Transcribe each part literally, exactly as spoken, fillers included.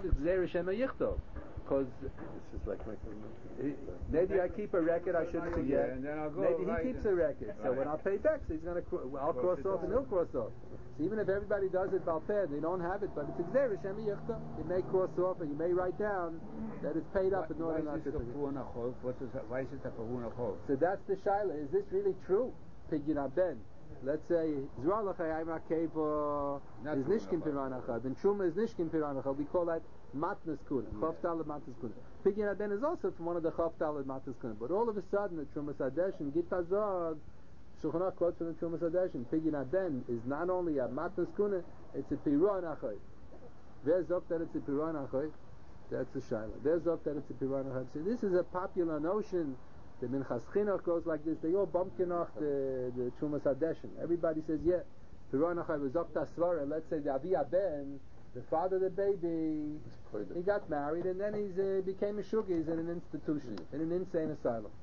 not Gzeira Shema Yichtov. Because it's just like making maybe I keep a record I shouldn't forget. Yeah, and then I'll go maybe right he keeps and, a record. So right. when I'll pay back, so he's going to. I'll cross, cross off and he'll cross off. So even if everybody does it Balpeh, they don't have it, but it's Gzeira Shema Yichtov. You may cross off and you may write down that it's paid up in order not to forget. What is that? Why is it a Pavuna Chov? So that's the shaila. Is this really true? Pidyon Ben. Let's say Zralach Hayim Akeva is Nishkin Piranacha. Ben Truma is Nishkin Piranacha. We call that Matnas Kuna. Chof Talad Matnas Kuna. Pidyon Ben is also from one of the Chof Talad Matnas Kuna. But all of a sudden, the Truma Sadesh and Git Hazog, Shulchan Aruch quotes from the Truma Sadesh, and Pidyon Ben is not only a Matnas Kuna, it's a Piranachai. There's up that it's a Piranachai. That's a shaila. There's up that it's a Piranachai. So this is a popular notion. The Minchas Chinuch goes like this. They all bumpkinach the the Trumas Hadeshin. Everybody says, yeah, Piranachai was up Tasvara. Let's say the Avi Ben, the father of the baby, he got married and then he uh, became a shuggy. He's in an institution, in an insane asylum.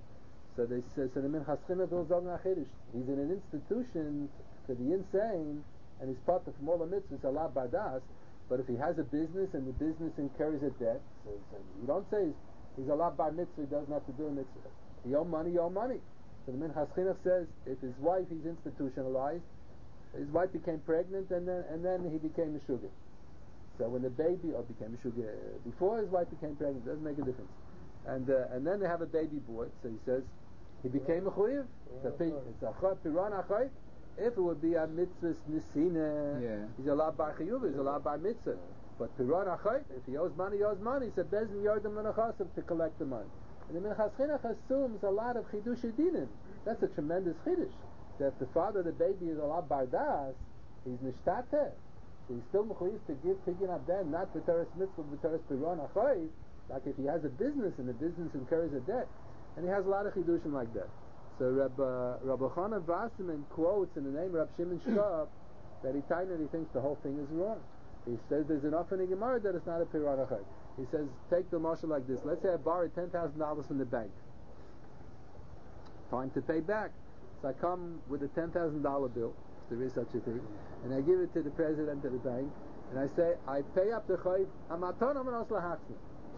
So they say, so the Minchas Chinuch will zog nachidish. He's in an institution for the insane, and he's part of all the mitzvahs, Allah Bardas. But if he has a business and the business incurs a debt, so, so you don't say he's He's a lot bar mitzvah, he doesn't have to do a mitzvah. You owe money, you owe money. So the Minchas Chinuch says, if his wife, he's institutionalized, his wife became pregnant and then and then he became a sugar. So when the baby, or became a sugar, before his wife became pregnant, it doesn't make a difference. And uh, and then they have a baby boy, so he says, he became a chuyev. It's a piran achayv. If it would be a mitzvah nisina, yeah. he's a lot bar chiyuv, he's a lot bar mitzvah. But Piran Achayt, if he owes money, he owes money. He said, Bezin Yordim Lenachasim to collect the money. And the Minchas Chinuch assumes a lot of Chidush Edinim. That's a tremendous Chidush. That if the father of the baby is a lot bardas, he's Nishtateh. So he's still Mechuyev to give Pidyon Abden, not B'teres Mitzvah, B'teres Piran Achayt, like if he has a business and the business incurs a debt. And he has a lot of Chidushim like that. So Rabbi uh, Rabbi Chanan Wasserman quotes in the name of Rabbi Shimon Shkab that he that he thinks the whole thing is wrong. He says there's enough in the Gemara that it's not a Piran Achayv. He says, take the marshal like this. Let's say I borrowed ten thousand dollars from the bank. Time to pay back. So I come with a ten thousand dollars bill, if there is such a thing, and I give it to the president of the bank, and I say, I pay up the Chayv, I'm Matonah Manos Lahaksna.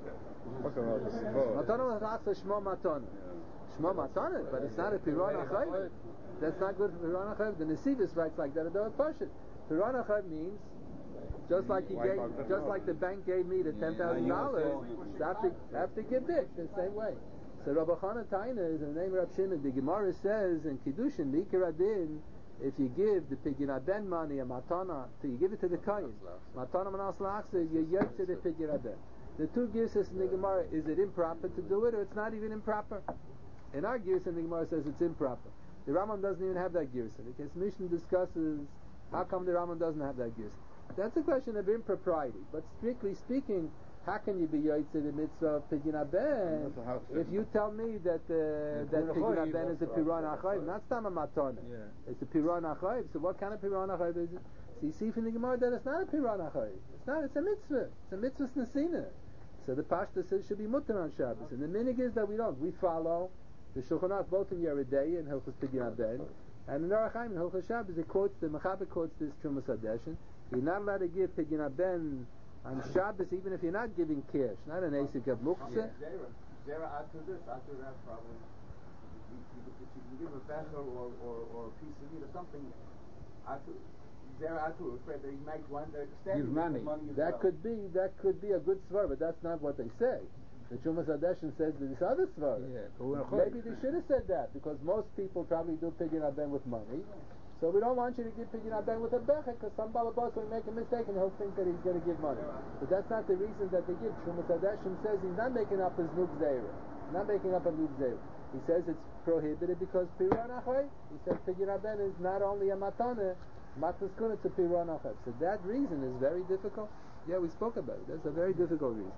Matonah Manos Lahaksna, Shmo Matonah. Shmo Matonah, but it's not a Piran Achayv. That's not good for Piran Achayv. The Nesivis writes like that, don't push it. Piran Achayv means Just like he gave, just like the bank gave me the ten thousand dollars, so I have to, I have to give it the same way. So Rabbi Chana Taina is in the name of Rabbi Shimon. The Gemara says in Kiddushin, Mikar Adin, if you give the Pidyon Ben money, a matana, so you give it to the Kayin, matana manas lachsa, you yet to the Pidyon Ben. The two gives us in the Gemara, is it improper to do it, or it's not even improper? In our gears, in the Gemara says it's improper. The Rambam doesn't even have that gears. Because Mishnah discusses how come the Rambam doesn't have that gears. That's a question of impropriety. But strictly speaking, how can you be yoytze the mitzvah of Pidyon Ben if you tell me that uh, that Pidyon Ben is a Piran Achayv, not Stam Matana? Yeah. It's a Piran Achayv. So what kind of Piran Achayv is it? So you see from the Gemara that it's not a Piran Achayv. It's not. It's a mitzvah. It's a mitzvah Nesina. So the Pashta says it should be mutter on Shabbos, and the minig is that we don't. We follow the Shulchan Aruch both in Yeridei and Hilchos Pidyon Ben, and in Orach Chaim and Hilchos Shabbos. It quotes the Mechaber quotes this Trumas Hadeshin. You're not allowed to give Pidyon Ben on Shabbos, even if you're not giving cash, not an asik of muktzah. Zera, add to this, add to that problem. If you can give a becher or, or, or a piece of meat or something, add to Zera, add to it, afraid that he might want to Give money. money as That well. could be, that could be a good svar, but that's not what they say. The Trumas Hadeshin says that this other svar. Yeah. Maybe they should have said that, because most people probably do Pidyon Ben with money. So we don't want you to give Pidyon Ben with a becher, because some balabas will make a mistake and he'll think that he's going to give money. But that's not the reason that they give. Trumas Hadeshin says he's not making up his Nuk Zera. He's not making up a Nuk Zera. He says it's prohibited because Piran Achayv. He says Pidyon Ben is not only a matana, matnas kuna to Piran Achayv. So that reason is very difficult. Yeah, we spoke about it. That's a very difficult reason.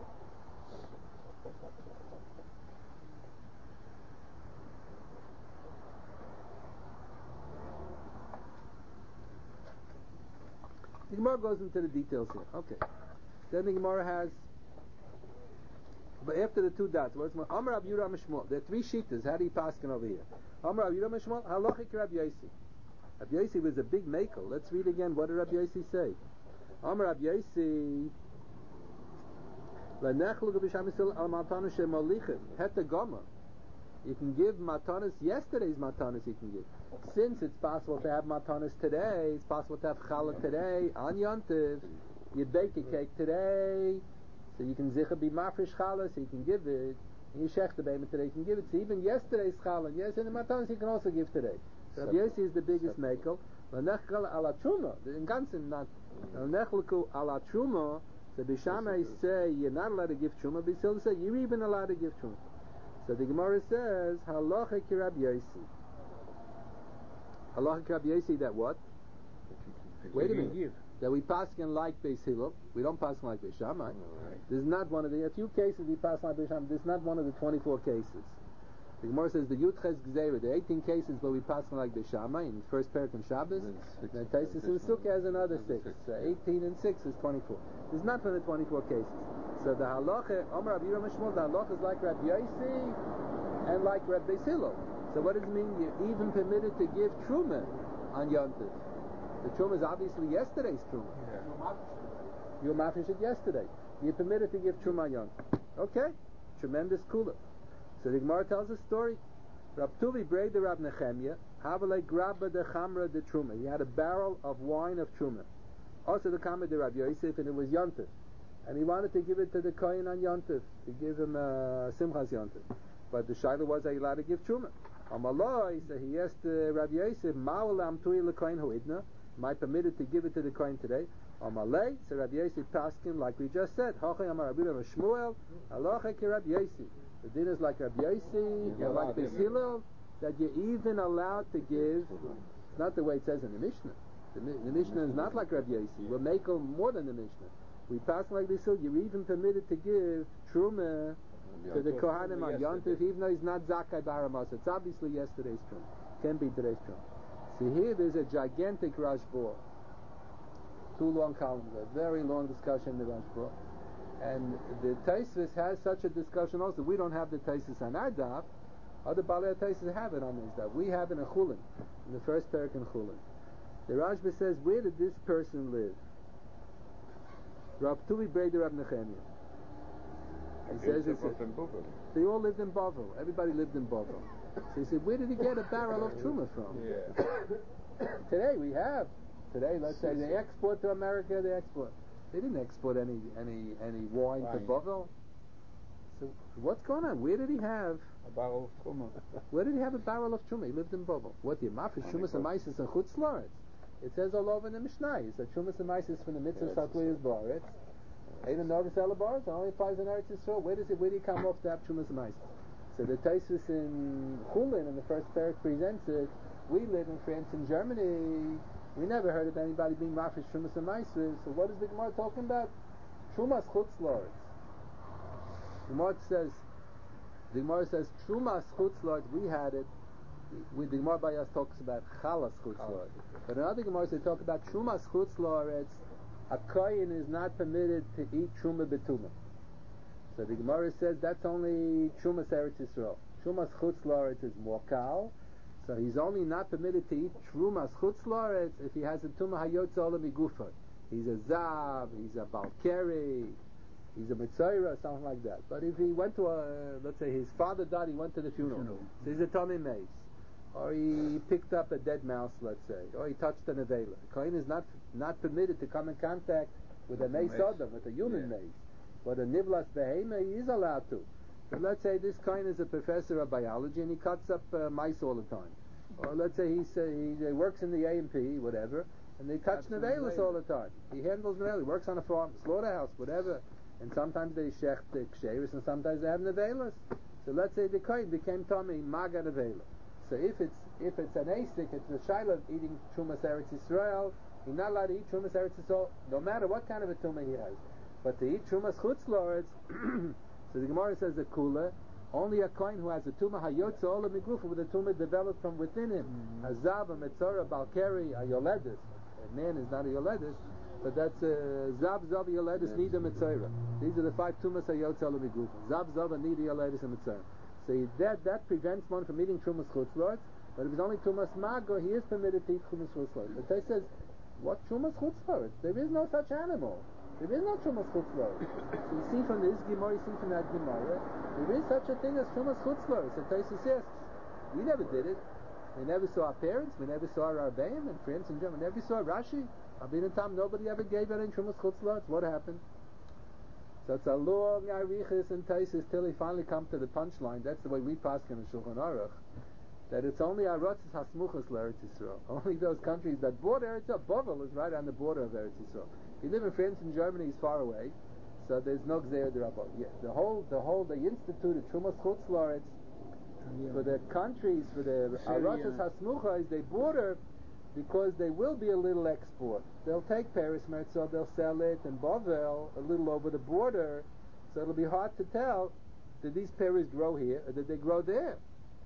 The Gemara goes into the details here. Okay. Then the Gemara has, but after the two dots, what's more? Amar Rav Yehuda Mishmuel. There are three shitas. How do you paskin over here? Amar Rav Yehuda Mishmuel. Halachik Rav Yosi. Rav Yosi was a big makel. Let's read again. What did Rav Yosi say? Amar Rav Yosi. Lenechlu b'shamisil al matana shemolichim heta gama. You can give matanas, yesterday's matanas you can give. Since it's possible to have matanas today, it's possible to have challah today, on Yontiv, you bake a cake today, so you can zicha be mafresh challah, so you can give it. You shech the baby today, you can give it. So even yesterday's challah, and yes, and the matanas you can also give today. So Rabbi Yossi is the biggest makel. Lenechlu ala truma, in ganzen not. Lenechlu ala truma, so Bishamai say you're not allowed to give truma, Bisil say you're even allowed to give truma. So the Gemara says, Halacha ki Rabbi Yossi. Halacha ki Rabbi Yossi that what? Wait a minute. That we paskin like Beis Hillel. We don't paskin like Beis Shammai. Right. This is not one of the, a few cases we pass like Beis Shammai. This is not one of the twenty-four cases. The Gemara says the Yudches Gzeira. There are eighteen cases where we paskin like Beis Shammai in the first parak in Shabbos. And Taisus and Sukkah has another six. So eighteen and six is twenty-four. This is not from the twenty-four cases. So the halacha, Omer Rabbi Yirmiyah Shmuel, the halacha is like Rabbi Yossi and like Rabbi Beis Hillel. So what does it mean? You're even permitted to give truma on Yom Tov. The truma is obviously yesterday's truma. Yeah. You mafish it yesterday. You're permitted to give truma on Yom Tov. Okay, tremendous kula. So the Gemara tells a story. Rab Tuvi braid the Rab Nechemia, Havale grabba de chamra de truma. He had a barrel of wine of truma. Also the kameh de Rabbi Yosef, and it was Yom Tov. And he wanted to give it to the Kohen on Yontif, to give him uh, Simchas Yontif. But the Shaila was, are you allowed to give Truma? Amaloi, so he asked uh, Rabbi Yosef, Ma'olam tui lekohen hoidna, am I permitted to give it to the Kohen today? Amalei, so Rabbi Yosef passed him like we just said, Hachay Amar Rabbi Shmuel, Halacha ki Rabbi Yosef. The din is like Rabbi Yosef, and like Beis Hillel, that you're even allowed to give, it's not the way it says in the Mishnah. The, the Mishnah is not like Rabbi Yosef. We'll make more than the Mishnah. We pass like this, so you're even permitted to give truma to the Kohanim on Yontif, even though he's not Zakai Baramas. It's obviously yesterday's truma. Can be today's truma. See here, there's a gigantic Rashbor. Two long columns, a very long discussion in the Rashbor. And the Taisvis has such a discussion also. We don't have the Taisvis on our daf. Other Balei Taisvis have it on their daf. We have it in Chulin, in the first parak in Chulin. The Rashbor says, where did this person live? Rav Tuvi Breder Rav Nechemia. He says it's a, they all lived in Bavel. Everybody lived in Bavel. So he said, where did he get a barrel of truma from? Yeah. Today we have. Today, let's say they export to America. They export. They didn't export any any any wine to Bavel. So what's going on? Where did he have a barrel of truma? Where did he have a barrel of truma? He lived in Bavel. What the mafish trumas and maisis and chutz la'aretz? It says all over in the Mishnah. It's that Trumas and Maisis from the mitzvah Satviyas Baretz. Ain't a Novis Elabaretz. It only applies in Eretz Yisrael. Where does it? Where do you come off to have Trumas and Maisis? So the Taisus in Chulin in the first parak presents it. We live in France and Germany. We never heard of anybody being Rafish Trumas and Maisis. So what is the Gemara talking about? Trumas Chutz La'aretz. The Gemara says. The Gemara says Trumas Chutz La'aretz. We had it. With the Gemara by us talks about Chalas Chutz La'aretz. But in other Gemaras they talk about Trumas Chutz La'aretz. A Kohen is not permitted to eat Truma Betuma. So the Gemara says that's only Trumas Eretz Yisrael. Trumas Chutz La'aretz is more kal. So he's only not permitted to eat Trumas Chutz La'aretz if he has a Tuma Hayotza Ola Migufay. He's a Zav, he's a Balkeri, he's a Mitzayra, something like that. But if he went to a, let's say his father died, he went to the funeral. funeral. So he's a Tomei Meis. Or he picked up a dead mouse, let's say, or he touched an avela. The Kohen is not not permitted to come in contact with a mace odom, with a human yeah. mace. But a nivlas behema, he is allowed to. So let's say this Kohen is a professor of biology and he cuts up uh, mice all the time. Or let's say he's, uh, he uh, works in the A M P, whatever, and they touch nevelas all the time. He handles nevelas, he works on a farm, slaughterhouse, whatever. And sometimes they shech the ksheris and sometimes they have nevelas. So let's say the Kohen became Tommy Maga nevela. So if it's if it's an asik, it's a shaila of eating Trumas Eretz Yisrael, he's not allowed to eat Trumas Eretz Yisrael, no matter what kind of a tumah he has. But to eat Trumas Chutz La'aretz, so the Gemara says the kula, only a kohen who has a tumah hayotza ola migufa, with a tumah developed from within him, mm-hmm. a zav, a metzora, balkeri, a yoledis. A man is not a yoledis, but that's a zav, zav, yoledis, nida, metzora. These are the five tumas hayotza ola migufa. Zav, zav, nida, yoledis, and metzora. So that that prevents one from eating Trumas Chutz La'aretz, but if it's only Trumas Mago, he is permitted to eat Trumas Chutz La'aretz. But they says, what Trumas Chutz La'aretz? There is no such animal. There is no Trumas Chutzlaritz. So you see from this Gemara, you see from that Gemara, there is such a thing as Trumas Chutzlaritz. So Taisus asks, we never did it. We never saw our parents, we never saw our Rebbeim and friends in Germany, we never saw Rashi. Abin and Tam, nobody ever gave any Trumas Chutzlaritz. What happened? So it's a long Arichis and Taisus till he finally come to the punchline. That's the way we pass in the Shulchan Aruch. That it's only Aratzis Hasmuchas L'Eretz Yisrael. Only those countries that border Eretz Yisrael. Bovel is right on the border of Eretz Yisrael. If you live in France and Germany, it's far away, so there's no Gzeir D'Rabbanan. Yeah, the whole, the whole, they instituted Trumas Chutzlaritz for the countries, for the Aratzis Hasmuchas, they border because they will be a little export. They'll take Paris Mertzah, they'll sell it, and Bovel a little over the border, so it'll be hard to tell, did these Paris grow here or did they grow there?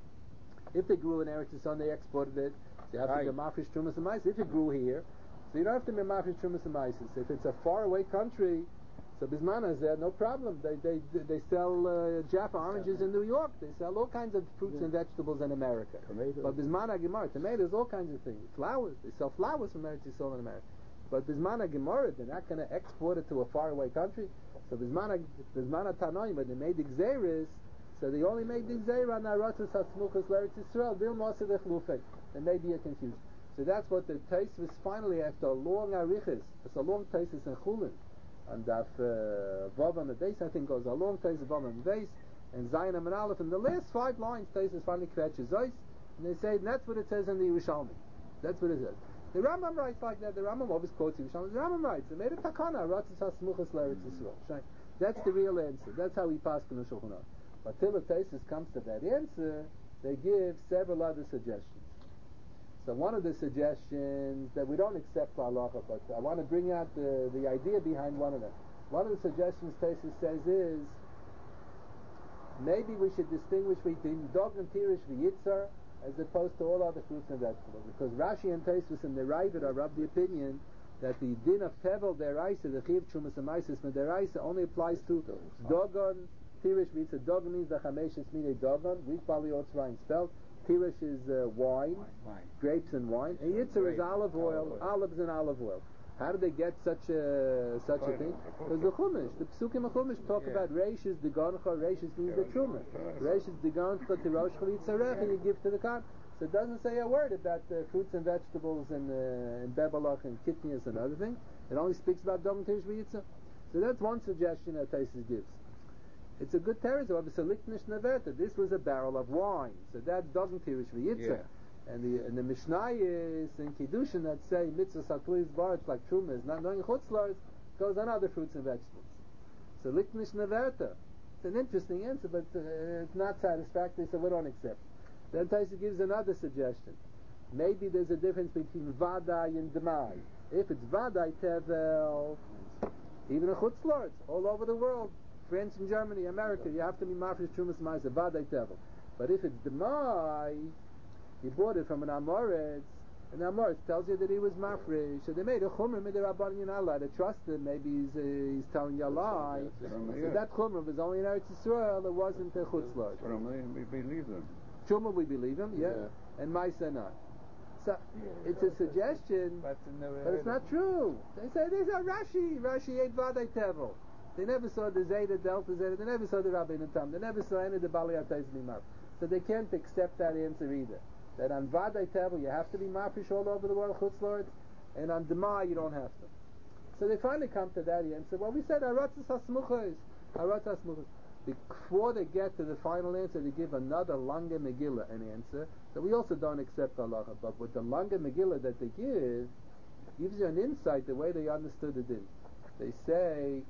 If they grew in Eretz Yisrael, they exported it. So you have to be mafresh trumas and maisis. If it grew here, so you don't have to be mafresh trumas and maisis. If it's a faraway country, so bismana is there, no problem. They they they sell uh, Jaffa oranges in New York. They sell all kinds of fruits yeah. and vegetables in America. Tomatoes. But bismana gemara, tomatoes, all kinds of things. Flowers, they sell flowers from Eretz Yisrael in America. But bismana gemara, they're not going to export it to a faraway country. So bismana bismana tanoim, when they made the gzeiris. So they only made the Gzeira on Aratzis Hasmuchas L'Eretz Yisrael, Bil Moshe Lechlufei. There may be a confusion. So that's what the taste was finally after a long Arichis. It's a long taste in Chulin. And Daf Vav on the base, I think, goes a long taste of Vav on the base, and Zayin and Aleph. And the last five lines, taste is finally Kvetches Zeis, and they say, and that's what it says in the Yerushalmi. That's what it says. The Rambam writes like that. The Rambam always quotes Yerushalmi. The Rambam writes, they made a takana, Aratzis Hasmuchas L'Eretz Yisrael. That's the real answer. That's how we pass in the Shulchan Aruch. But till the Taisus comes to that answer, they give several other suggestions. So one of the suggestions that we don't accept halacha, but I want to bring out the, the idea behind one of them. One of the suggestions Taisus says is maybe we should distinguish between dog and tirish v'yitzar as opposed to all other fruits and vegetables, because Rashi and Taisus and the Ravid are of the opinion that the din of tevel deraisa, the chiv trumas amaisis deraisa, only applies to dogon. Tirish means a dogon means the chameshes mean a dogon. Wheat barley oats rye spelled. Tirish is uh, wine, wine, grapes and wine. And yitzar is olive oil, oil, olives and olive oil. How do they get such a such a thing? Because the chumash, the psukim of chumash talk yeah. about reishes degoncha. Reishes means the truma. Reishes degoncha tiroshcha yitzarech, and you give to the khan. So it doesn't say a word about uh, fruits and vegetables and uh, and bebalach and kitnias and other things. It only speaks about dogon tirish v'yitzar. So that's one suggestion that Taisus gives. It's a good terrace of a seliknish neverta. This was a barrel of wine, so that's doesn't tirish v'yitzah. Yeah. And the and the Mishnah is in Kiddushin that say mitzvah satlis bar, it's like truma is not knowing chutzlars goes on other fruits and vegetables. So liknish neverta. It's an interesting answer, but uh, it's not satisfactory, so we don't accept. Then Taisa gives another suggestion. Maybe there's a difference between vadai and demai. If it's vadai tevel, even a chutzlars all over the world. France and Germany, America, you have to be mafresh trumas ma'aser vadai tevel. But if it's demai, he bought it from an amoritz, and the amoritz tells you that he was mafresh. So they made a chumrah midirabbanan, you're not allowed to trust him. Maybe he's, uh, he's telling you a lie. So that chumrah was only in Eretz Yisrael. It wasn't a chutzlar. We believe them. Chumrah, we believe him, yeah, yeah. And ma'aser not. So yeah, it's a suggestion, but, but it's not true. They say these are Rashi. Rashi ate vadai tevel. They never saw the Zeta, Delta Zeta, they never saw the Rabbeinu Tam, they never saw any of the Bali Atayz Mimar. So they can't accept that answer either. That on Vadai Tevel you have to be mafresh all over the world, Chutzlords, and on Dema you don't have to. So they finally come to that answer. Well, we said Aratzis HaSmuchos, Aratzis HaSmuchos. Before they get to the final answer, they give another Lange Megillah an answer. So we also don't accept halacha, but with the Lange Megillah that they give, gives you an insight the way they understood it in. They say,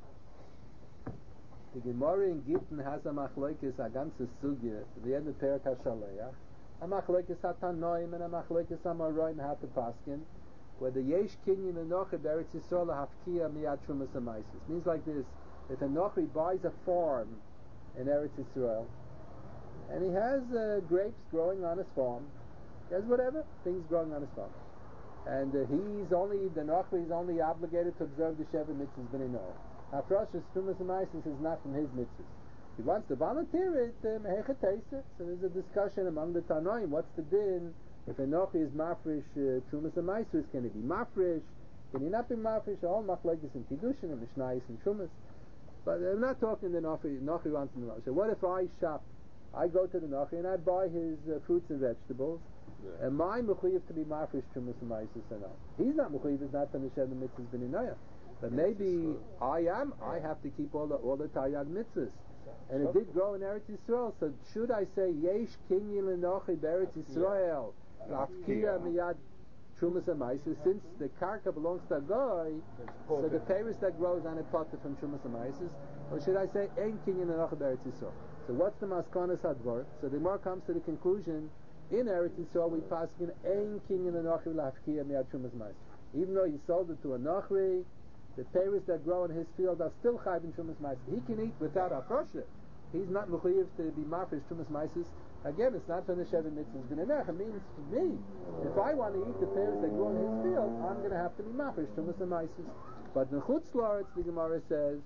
the Gemara in Gittin has a machloikis, a ganze sugya, the end of Perak HaShaleach, a machloikis hatanoim and a machloikis amaroim hat paskin, where the yesh kinyan enoche beretz Yisrael hafkia miyad trumas amaisis. Means like this: if a nochri buys a farm in Eretz Yisrael, and he has uh, grapes growing on his farm, he has whatever things growing on his farm, and uh, he's only the nochri is only obligated to observe the sheva mitzvahs b'nei Noach. Hafrashas trumas amaisis is not from his mitzvahs. He wants to volunteer it, mehechet teisa. So there's a discussion among the Tanoim. What's the din if Enochi is mafresh uh, trumas amaisis? Can it be mafresh? Can you not be mafresh? All machlekes in Kiddushin and Mishnayos and Shumas. But I'm not talking the Nochi. Nochi runs in the Nochi. So what if I shop? I go to the Nochi and I buy his uh, fruits and vegetables. Yeah. Am I mechuyev to be mafresh Shumas and Maisus or not? He's not mechuyev. It's not finished the mitzvahs b'ninaya. But maybe I am. I have to keep all the all the Taryag mitzvahs. And it did grow in Eretz Yisrael. So should I say Yesh Kinyan L'Nochi B'Eretz Yisrael L'Afkiya Miyad Trumas and Maisus? Since the karka belongs to a guy, so the peiros that grows on a potter from Trumas and Maisus, or should I say Ein Kinyan L'Nochi B'Eretz Yisrael? So what's the maskanas hadvar? So the more comes to the conclusion in Eretz Yisrael we pass in Ein Kinyan L'Nochi L'Afkiya Miyad Trumas and Maisus. Even though he sold it to a Nochri, the peiros that grow in his field are still chayv in Trumas Maisus. He can eat without a prosher. He's not mechuyev to be mafresh Trumas Maisus. Again, it's not from the Sheva Mitzvahs B'neinach. It means for me, if I want to eat the peiros that grow in his field, I'm going to have to be mafresh Trumas Maisus. But in Chutz La'aretz, the Gemara says,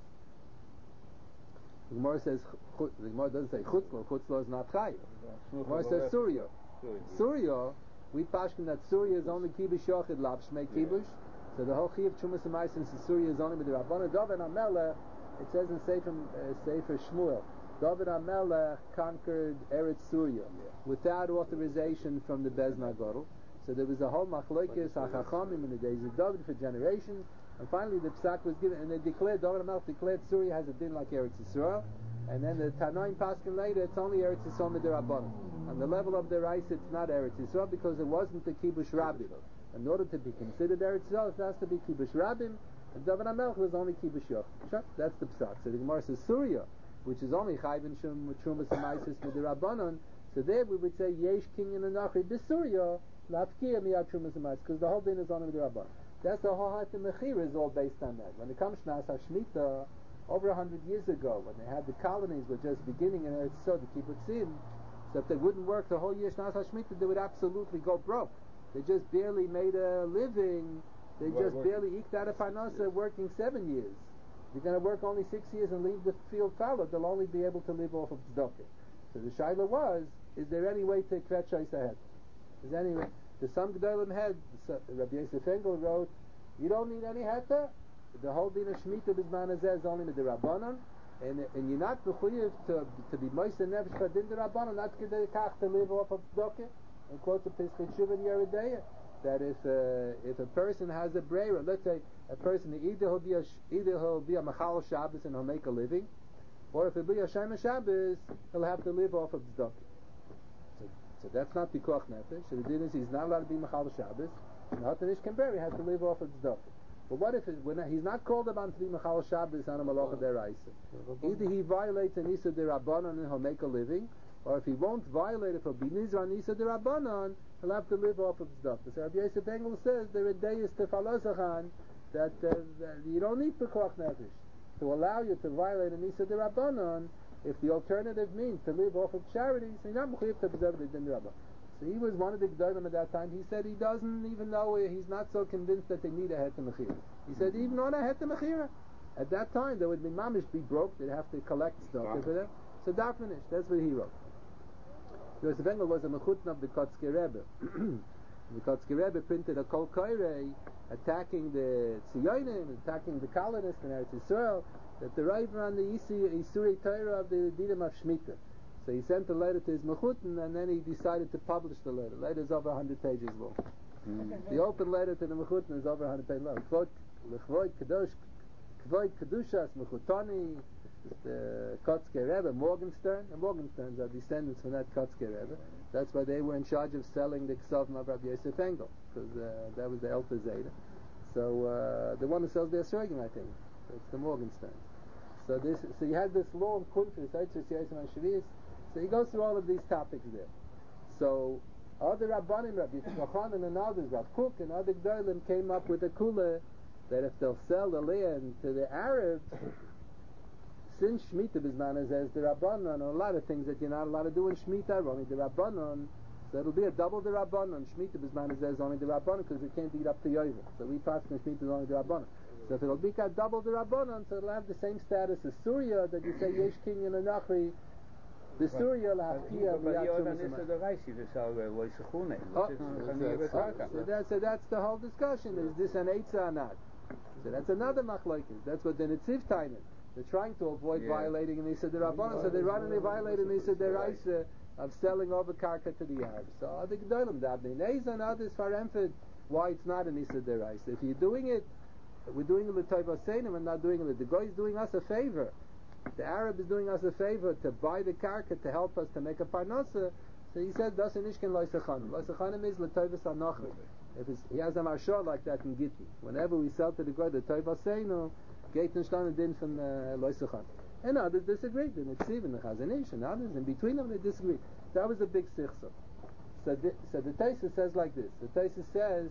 the Gemara says, the Gemara doesn't say Chutz La'aretz. Chutz La'aretz is not chayv. The Gemara says Surya. Surya, we pashkin that Surya is only kibush yochid lav shmei kibush. So the whole chiyuv Trumas Maisus in Surya is only with the Rabbana. David HaMelech, it says in Sefer, uh, Sefer Shmuel, David HaMelech conquered Eretz Surya without authorization from the Beis Nagadol. So there was a whole machlokes hachachamim in the days of David for generations, and finally the psak was given, and they declared, David HaMelech declared Surya has a din like Eretz Yisrael, and then the Tanoim Paskin later, it's only Eretz Yisrael with the Rabbana. On the level of the Rice, it's not Eretz Yisrael because it wasn't the Kibush Rabbim. In order to be considered Eretz Yisrael, it has to be Kibush Rabbim, and David HaMelech was only Kibush Yoch. Sure, that's the psak. So the Gemara says Surya, which is only Chayv and Shum with Trumas and Maisus with the Rabbanon. So there we would say Yesh Kinyan and Nachri B'Surya Lafkiya Miyad Trumas and Maisus, because the whole thing is only with the Rabbanon. That's the whole Hatim Mechira is all based on that. When it comes to Shnas HaShmita, over a hundred years ago, when they had the colonies were just beginning in Eretz Yisrael, the Kibbutzim, so if they wouldn't work the whole year Shnas HaShmita, they would absolutely go broke. They just barely made a living. They right, just working. barely eked out a parnasa working seven years. You're going to work only six years and leave the field fallow. They'll only be able to live off of tzedakah. So the shaila was, is there any way to kvetchais ahead? Is there any way? The some gedolim had, Rabbi Yosef Engel wrote, you don't need any heta. The whole din of Shemitah B'zman Hazeh is only with the Rabbanon. And, and you're not mechuyev to, to be moist and nefesh for din the Rabbanon, not to live off of tzedakah. And quote the Pischei Teshuva and Yeridea, that if uh, if a person has a breira, let's say a person either he'll be a either he'll be a machal Shabbos and he'll make a living, or if he'll be a shema Shabbos, he'll have to live off of tzedakah. So, so that's not pikuach nefesh. So the din is he's not allowed to be machal Shabbos. And Hatanish Kemberi has to live off of tzedakah. But what if it, when he's not called upon to be machal Shabbos on a malacha deraisa? Either he violates an isa derabbanon and he'll make a living, or if he won't violate it for binizra nisa de rabbanon, he'll have to live off of tzedakah. So Rabbi Yosef Engel says there are days to falosachan that, uh, that you don't need pekuach nefesh to allow you to violate a nisa de rabbanon. If the alternative means to live off of charity, so you're not mechuyev to preserve the din rabbanon. So he was one of the gedolim at that time. He said he doesn't even know, he's not so convinced that they need a het mechira. He said even on a het mechira, at that time there would be mamish be broke. They'd have to collect stuff for them. So that finished. That's what he wrote. Yosef Engel was a mechutn of the Kotzke Rebbe. The Kotzke Rebbe printed a Kol Koirei attacking the Tziyonim, attacking the colonists in Eretz Yisrael, that the Rebbe on the Isurei Torah of the Dinim of Shemitah. So he sent a letter to his mechutn, and then he decided to publish the letter. The letter is over one hundred pages long. Mm. The open letter to the mechutn is over one hundred pages long. L'chvoid Kadosh, Kvoid Kedushas Mechutani, the Kotzke Rebbe, Morgenstern, and Morgensterns are descendants from that Kotzke Rebbe. That's why they were in charge of selling the Ksavim of Rabbi Yosef Engel, because uh, that was the Elta Zeta. So uh, the one who sells the Esrogim, I think. So it's the Morgensterns. So this, so you had this long kuntres, so he goes through all of these topics there. So other Rabbanim, Rabbi Yitzchak and others, Rav Kook and other Gdolim came up with a kula that if they'll sell the land to the Arabs, since Shemitah B'zman Hazeh is the Rabbanon, and a lot of things that you're not allowed to do in Shemitah are only the Rabbanon, so it'll be a double the Rabbanon. Shemitah B'zman Hazeh is only the Rabbanon because it can't eat up to Yovel. So we pass in Shemitah is only the Rabbanon. So if it'll be double the Rabbanon, so it'll have the same status as Surya, that you say Yesh Kinyan and Nachri The Surya lahafkia But miyat you're Trumas the Hamayis. the Raisi, the Salve, Loisachune. Oh, Which is that's- Chaniya So, that's, so that's the whole discussion. Is this an Eitzah or not? So that's another machlokes. That's what the Netziv Tainen. They're trying to avoid Yeah. violating an Issa D'Rabbanan, so they run and they violate an Issa D'Raisa of selling over karka to the Arabs. So other Gedolim, the Abnei Neiz and others faremfed why it's not an Issa D'Raisa. If you're doing it, we're doing it l'toiv aseinu, we're not doing it. The guy is doing us a favor. The Arab is doing us a favor to buy the karka to help us to make a parnasa. So he said, "Das nishkin loisachanim." Loisachanim is l'toivas anochri. If it's, he has a marshal like that in Gitti. Whenever we sell to the guy the toiv aseinu, geit nishtan din from loisachan. And others disagreed. And it's even the Chazon Ish and others, and between them they disagreed. That was a big sichsa. So the, so the Taisa says like this. The Taisa says,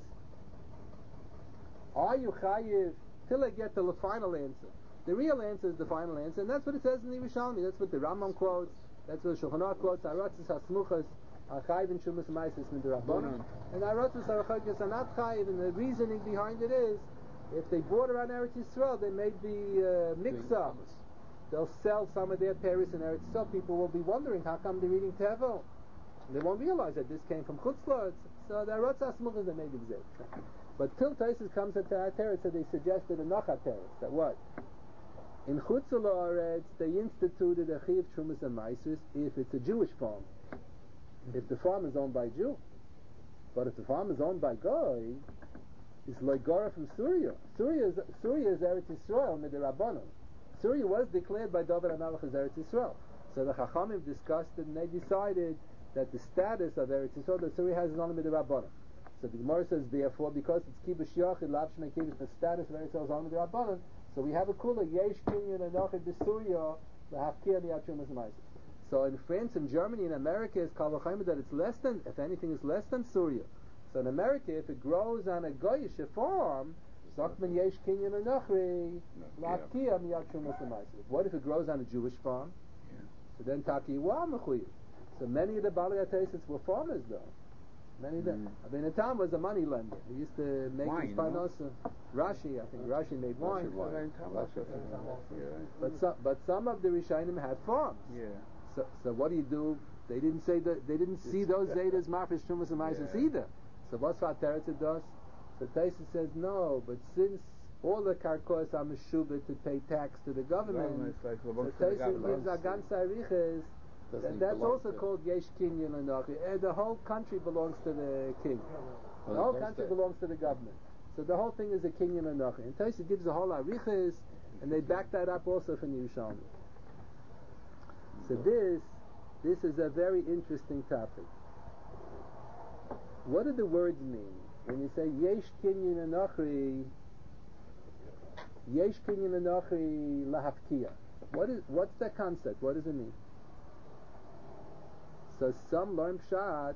"Are you chayiv till I get to the final answer?" The real answer is the final answer, and that's what it says in the Yerushalmi. That's what the Rambam quotes. That's what the Shulchan Aruch quotes. Aratzis hasmuchas are chayiv in shumas ma'ases midrabanan, and aratzis harachaykes are not chayiv. And the reasoning behind it is, if they border on Eretz Yisrael, they may be uh, mix-up. They'll sell some of their Paris and Eretz Yisrael. People will be wondering how come they're eating tevel. They won't realize that this came from Chutzlard. So the aratzis hasmuchas they made exist. But till Taisus comes at the Teretz, so they suggested a Nachat Teretz. That what? In Chutz La'aretz, they instituted a Chiv Trumas and Maisus if it's a Jewish farm. If the farm is owned by a Jew. But if the farm is owned by Goy, it's like Gora from Surya. Surya is, Surya is Eretz Yisrael Midirabbanon. Surya was declared by David HaMelech as Eretz Yisrael. So the Chachamim discussed it and they decided that the status of Eretz Yisrael that Surya has is only Midirabbanon. So the Gemara says, therefore, because it's Kibush Yachid, Lav Shmei Kibush, the status of Eretz Yisrael is only Midirabbanon. So we have a kula yesh kinyan and nachid b'Surya lahafkia miyatrumas ma'aser. So in France and Germany and America it's kal v'chayim that it's less than, if anything, is less than Surya. So in America, if it grows on a goyish farm, zakman yesh kinyan and nachri lahafkia miyatrumas ma'aser. What if it grows on a Jewish farm? So then taki wa mechuyev. So many of the Balei HaTeisos were farmers though. Many of them. I mean, Atam was a money lender. He used to make Wine, his parnasa. Rashi, I think Rashi made wine. But some, but some of the Rishonim had farms. Yeah. So, so what do you do? They didn't say that. They didn't see those Zedas Marfish Trumas and Maisis Yeah. either. So what's what Teretz does? So Taisa says no. But since all the karkos are meshubah to pay tax to the government, Like so the Taisa gives a ganz ariches. That, that's also called Yesh Kinyan and Nachi. The whole country belongs to the king. The whole country belongs to the government. So the whole thing is a Kinyan and Nachi. And Taisa gives the whole ariches, and they back that up also from Yerushalmi. So this, this is a very interesting topic. What do the words mean? When you say Yesh Kinyan and Nachi, Yesh Kinyan and Nachi lahafkia. What is, what's that concept? What does it mean? So some learn pshat.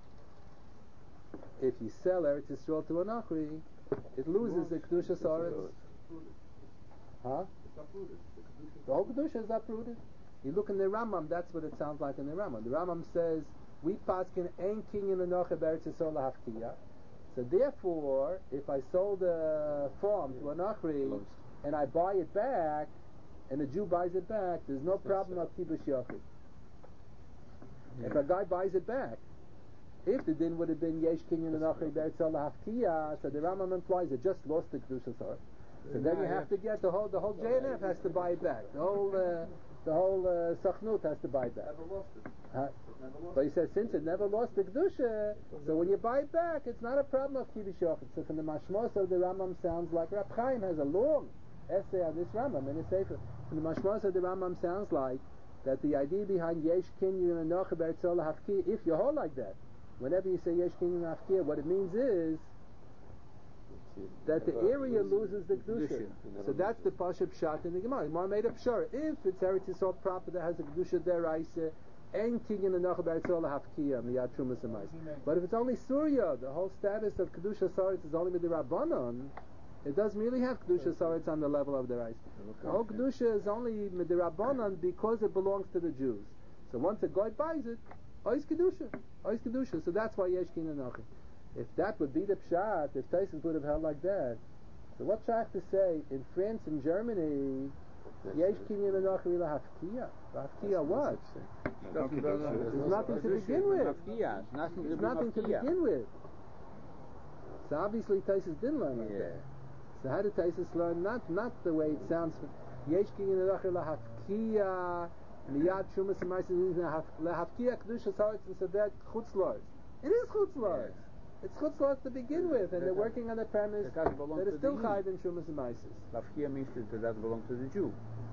If you sell Eretz Yisrael to a Nachri, it loses the Kedusha Saretz. Huh? The whole Kedusha is uprooted. You look in the Rambam, that's what it sounds like in the Rambam. The Rambam says, we paskin ein kinyan enocha Eretz Yisrael lahafkiya. So therefore, if I sold a farm to a Nachri, and I buy it back, and the Jew buys it back, there's no problem of Kibush Yachid. Yeah. If a guy buys it back, if the din would have been Yesh Kinyan and Achri Be'etzal Hafkiya, so the Rambam implies it just lost the Kedusha Sar. So then you have to get the whole the whole J N F has to buy it back. The whole uh, the whole uh, Sachnut has to buy it back. Never lost it. Huh? Never lost But he says since it never lost the Kedusha, so when you buy it back, it's not a problem of Kibush Yachid. So from the Mashmos of the Rambam sounds like Rab Chaim has a long essay on this Rambam in his Sefer. From the Mashmos of the Rambam sounds like that the idea behind Yesh Kinyan and Nocha Be'etzol Hafkiya, if you hold like that, whenever you say Yesh Kinyan and Hafkiya, what it means is that the area loses the Kedusha. So that's the Pasha Pshat in the Gemara. The Gemara made up sure. If it's Eretz Yisrael proper that has a Kedusha deraisa, and Kinyan and Nocha Be'etzol Hafkiya, Miyad Trumas and Mais. But if it's only Surya, the whole status of Kedusha Saretz is only with the Rabbanon, it doesn't really have Kedusha Saretz on the level of the rice. The whole Kedusha is only Midirabbanan because it belongs to the Jews. So once a guy buys it, Ois Kedusha, Ois Kedusha. So that's why Yesh Kinyan and Nochi. If that would be the Pshat, if Tyson would have held like that, so what shall I have to say? In France and Germany, Yesh Kinyan and Nochi Lahafkiya. Lahafkiya what? Nothing to There's nothing to begin with. There's nothing to There's nothing to begin with. So obviously Taisus didn't learn like Yeah. that. So how did Taisus learn? Not not the way it sounds. Yesh kinyan l'achir lahafkiya miyad shumas u'maisis lahafkiya kedushas haaretz v'sadet chutzlars. It is chutzlars. It's chutzlars to begin with, and they're working on the premise It doesn't belong that to it's still the chayiv in shumas u'maisis. Lafkia means that it doesn't belong to the Jew.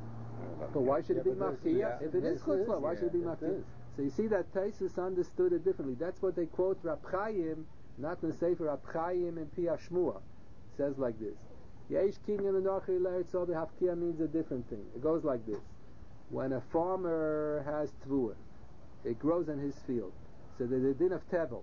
But why should it be Yeah, but mafkiya? this- If it is this chutzlar, is, why should it be yeah, it mafkiya? is. So you see that Taisus understood it differently. That's what they quote Rab Chaim, not in the Sefer Rab Chaim in Pi Hashmua. It says like this. Yesh kinyan l'nochri l'eretz the hafkiya means a different thing. It goes like this. When a farmer has tvua, it grows in his field. So the, the din of Tevel.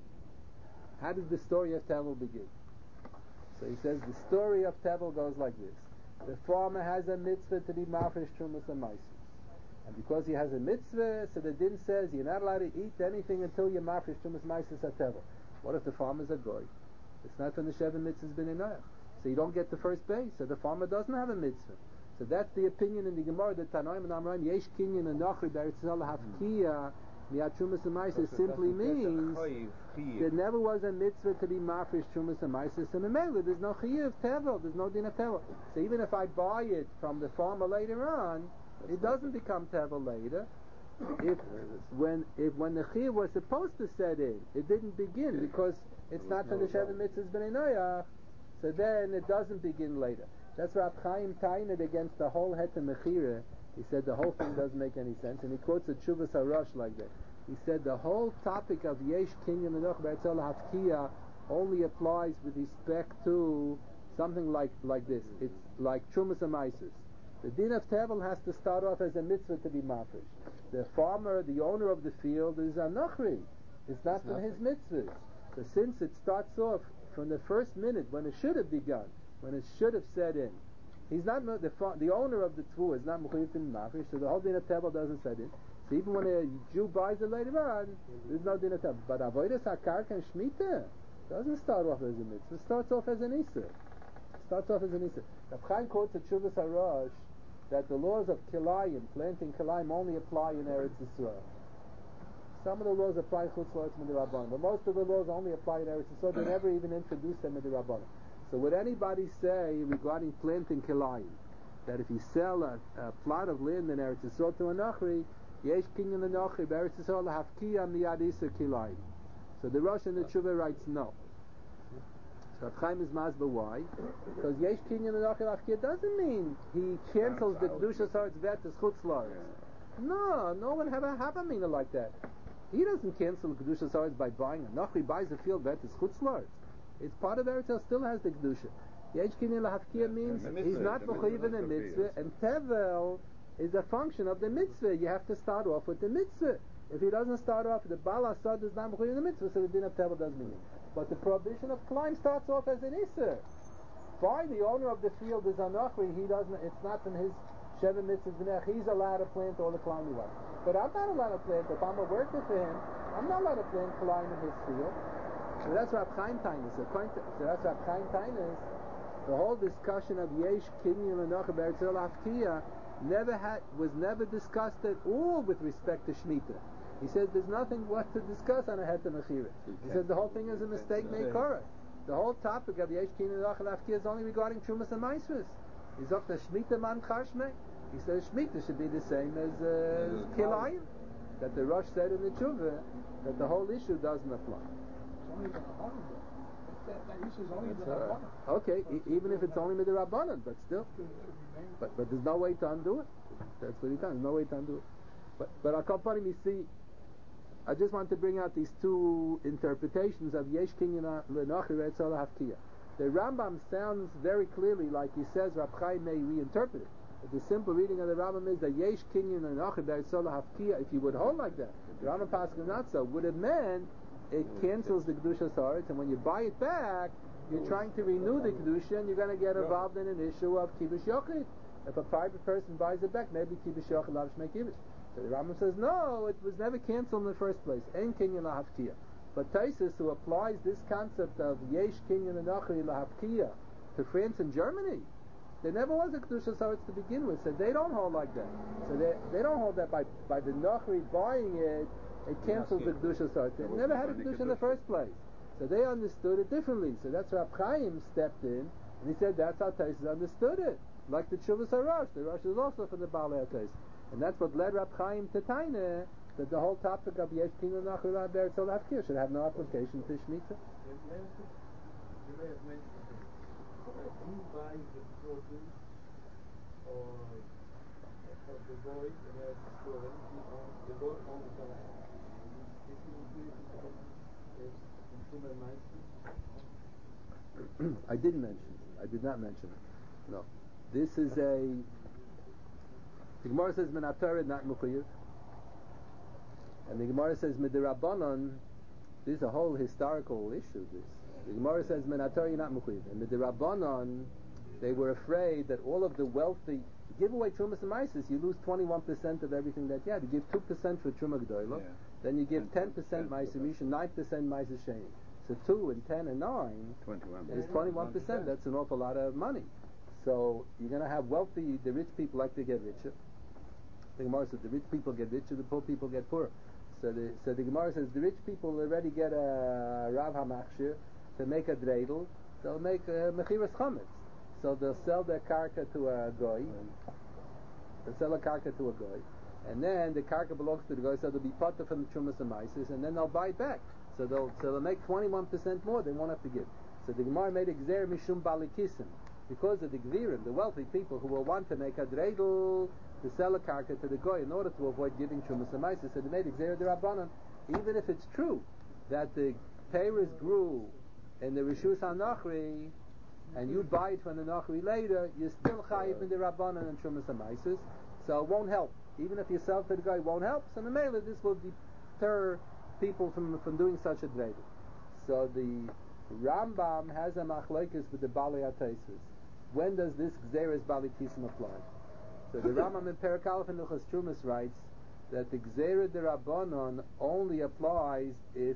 How does the story of Tevel begin? So he says the story of Tevel goes like this. The farmer has a mitzvah to be mafresh trumas and maisus. And because he has a mitzvah, so the din says you're not allowed to eat anything until you're mafresh trumas maisus at Tevel. What if the farmer's a goy? It's not from the Sheva mitzvahs b'nei noach. So you don't get the first base. So the farmer doesn't have a mitzvah. So that's the opinion in the Gemara that Tanoim and Amraim Yesh Kinyan and Nachri Beretz Yisrael Hafkiya Miyat Trumas and Maisis simply means there never was a mitzvah to be mafresh Trumas and Maisis, and Memela there's no chiyuv tevel, there's no din of tevel. So even if I buy it from the farmer later on, it doesn't become tevel later. If when if when the chiyuv was supposed to set in, it didn't begin because it's not from the Sheva mitzvahs b'nei noach. So then it doesn't begin later. That's Rab Chaim Tained against the whole Het Mechira. He said the whole thing doesn't make any sense, and he quotes a Tshuvas Harosh like that. He said the whole topic of Yesh Kinyan L'Noch Be'etzel Hafkiya only applies with respect to something like like this. It's like Trumas Amaisus. The din of Tevel has to start off as a mitzvah to be mafresh. The farmer, the owner of the field, is a Nochri. It's not from his mitzvahs. So since it starts off from the first minute when it should have begun, when it should have set in, he's not the the owner of the tvu is not mechuyev in mafresh, so the whole din of tevel doesn't set in. So even when a Jew buys it later on, there's no din of tevel. But avodas hakarka and shmita doesn't start off as a mitzvah. It starts off as an isur. It starts off as an isur. The Chaim quotes a Tshuvas Harosh that the laws of kilayim, planting kilayim, only apply in Eretz Yisrael. Some of the laws apply chutz la'aretz midirabbanan, but most of the laws only apply in Eretz Yisrael. They never even introduce them midirabbanan. So would anybody say regarding planting kilayim that if you sell a, a plot of land in Eretz Yisrael to a nachri, yesh kinyan the nachri Eretz Yisrael hafkiya miyad isa kilayim? So the Rosh and the Tshuva writes no. So Rav Chaim is masba why? Because yesh kinyan the nachri hafkiya doesn't mean he cancels the kedushas haaretz ve'etes chutz la'aretz. No, no one have a have a meaning like that. He doesn't cancel the kedushas haaretz by buying a nachri buys the field ve'etes chutz la'aretz. It's part of Eretz Yisrael, still has the kedusha. Yesh kinyan lahafkiya means he's not mechuyev in a mitzvah, and tevel is a function of the mitzvah. You have to start off with the mitzvah. If he doesn't start off, the Baal Asad is not mechuyev in the mitzvah, so the din of tevel doesn't mean it. But the prohibition of climb starts off as an isur. Fine, the owner of the field is a nachri. He doesn't. It's not from his sheva mitzvahs. He's allowed to plant all the climb he wants. But I'm not allowed to plant. If I'm a worker for him, I'm not allowed to plant climb in his field. So that's Rab Chaim Tainus. So that's Rab Chaim Tainus. The whole discussion of Yesh Kinyan and Noach Beretz Yisrael Hafkiya never had was never discussed at all with respect to Shemitah. He says there's nothing what to discuss on a Het Mechira. He says the whole thing is a mistake made korah. The whole topic of Yesh Kinyan and Noach Hafkiya is only regarding Trumas and Maisvus. He's up the Shemitah man Chashmei. He says Shemitah should be the same as uh, Kilayim. That the Rosh said in the Tshuva that the whole issue doesn't apply. Uh, okay, e- even if it's only midirabbanan, but still, but but there's no way to undo it. That's what he does. There's no way to undo it. But but I'll come funny. You see, I just want to bring out these two interpretations of Yesh Kinyan L'Noach Beretz Yisrael Hafkiya. The Rambam sounds very clearly like he says Rab Chaim may reinterpret it. But the simple reading of the Rambam is that Yesh Kinyan L'Noach Beretz Yisrael Hafkiya. If you would hold like that, the Rambam Pasuk not so would have meant it cancels the Kedushas Haaretz, and when you buy it back, you're trying to renew the Kedusha, and you're going to get involved in an issue of Kibbush Yochid. If a private person buys it back, maybe Kibbush Yochid Lav Shmei Kibbush. So the Rambam says, no, it was never canceled in the first place. Ein Kinyan Lahafkiya. But Taisus, who applies this concept of Yesh Kinyan L'Noach Lahafkiya to France and Germany, There never was a Kedushas Haaretz to begin with, so they don't hold like that. So they they don't hold that by by the Nochri buying it, it cancels the Kedushas Haaretz. They never had a Kedusha in the first place. So they understood it differently. So that's where Rab Chaim stepped in, and he said that's how Taisus understood it. Like the Tshuvas HaRosh. The Rosh is also from the Baalei HaTaisus. And that's what led Rab Chaim to Taina, that the whole topic of Yesh Pina Nachri La Beretz Hafkir should have no application to Shemitah. You may have mentioned it. If you buy the produce or of the boy in the store, the boy owns the land. If you include it as consumer nice. I didn't mention it. I did not mention it. No. This is a... The Gemara says Menatarid, not Mukhiyev. And the Gemara says Midirabanan. This is a whole historical issue, this. The Gemara says Menatarid, not Mukhiyev. And Midirabanan, they were afraid that all of the wealthy... You give away Trumas and Mises, you lose twenty-one percent of everything that you have. You give two percent for Truma G'dolah, Yeah. then you give ten percent Mises Rishon, nine percent Mises Sheni. So two and ten and nine twenty-one is twenty-one percent. That's an awful lot of money. So you're going to have wealthy, the rich people like to get richer. The Gemara says the rich people get richer, the poor people get poorer. So the so the Gemara says the rich people already get a Rav HaMachshir to make a dreidel. They'll make a Mechiras Chametz. So they'll sell their karka to a goy. They'll sell a karka to a goy, and then the karka belongs to the goy. So they'll be potter from the Trumas and Mises, and then they'll buy it back. So they'll so they'll make twenty-one percent more. They won't have to give. So the Gemara made a gzer mishum balikisim, because of the gvirim, the wealthy people who will want to make a dreidel to sell a karka to the goy in order to avoid giving Trumas and Mises. So they made a gzer derabbanan, even if it's true that the peiros grew in the rishus hanachri, and you buy it from the Nachri later, you're still chayiv in the Rabbanan and Trumas HaMaises, so it won't help. Even if you sell to the guy, it won't help. So in the Mela, this will deter people from, from doing such a dreidel. So the Rambam has a machlokes with the Baalei HaTaisus. When does this Gzeres Balikisim apply? So the Rambam in Perek Aleph in Luchas Trumas writes that the Gzera de Rabbanon only applies if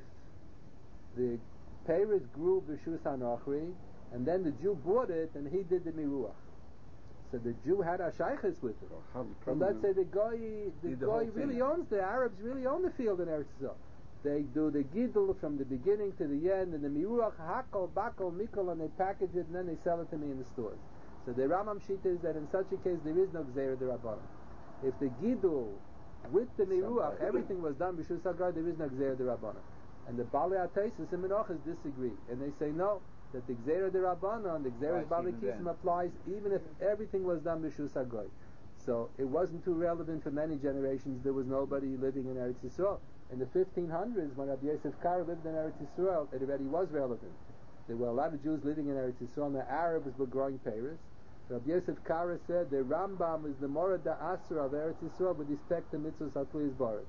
the peiros grew b'Rishus HaNachri, and then the Jew bought it, and he did the miruach. So the Jew had a shaykhis with it. And let's say the guy, the guy really owns, the Arabs really own the field in Eretz Yisrael. They do the gidul from the beginning to the end, and the miruach, hakol, bakol, mikol, and they package it, and then they sell it to me in the stores. So the Rambam Shita is that in such a case there is no gzeira derabbanan. If the gidul with the miruach, everything was done b'shus hagar, there is no gzeira derabbanan. And the Baalei HaTaisus and Menachos disagree, and they say no, that the Gzeira D'Rabbanan, the Gzeira Balikisim applies even if everything was done b'Shus HaGoy. So it wasn't too relevant for many generations. There was nobody living in Eretz Yisrael. In the fifteen hundreds, when Rabbi Yosef Karo lived in Eretz Yisrael, it already was relevant. There were a lot of Jews living in Eretz Yisrael, and the Arabs were growing peiros. Rabbi Yosef Karo said the Rambam is the Morad Da'asra of Eretz Yisrael with respect to mitzvahs hatluyas baretz.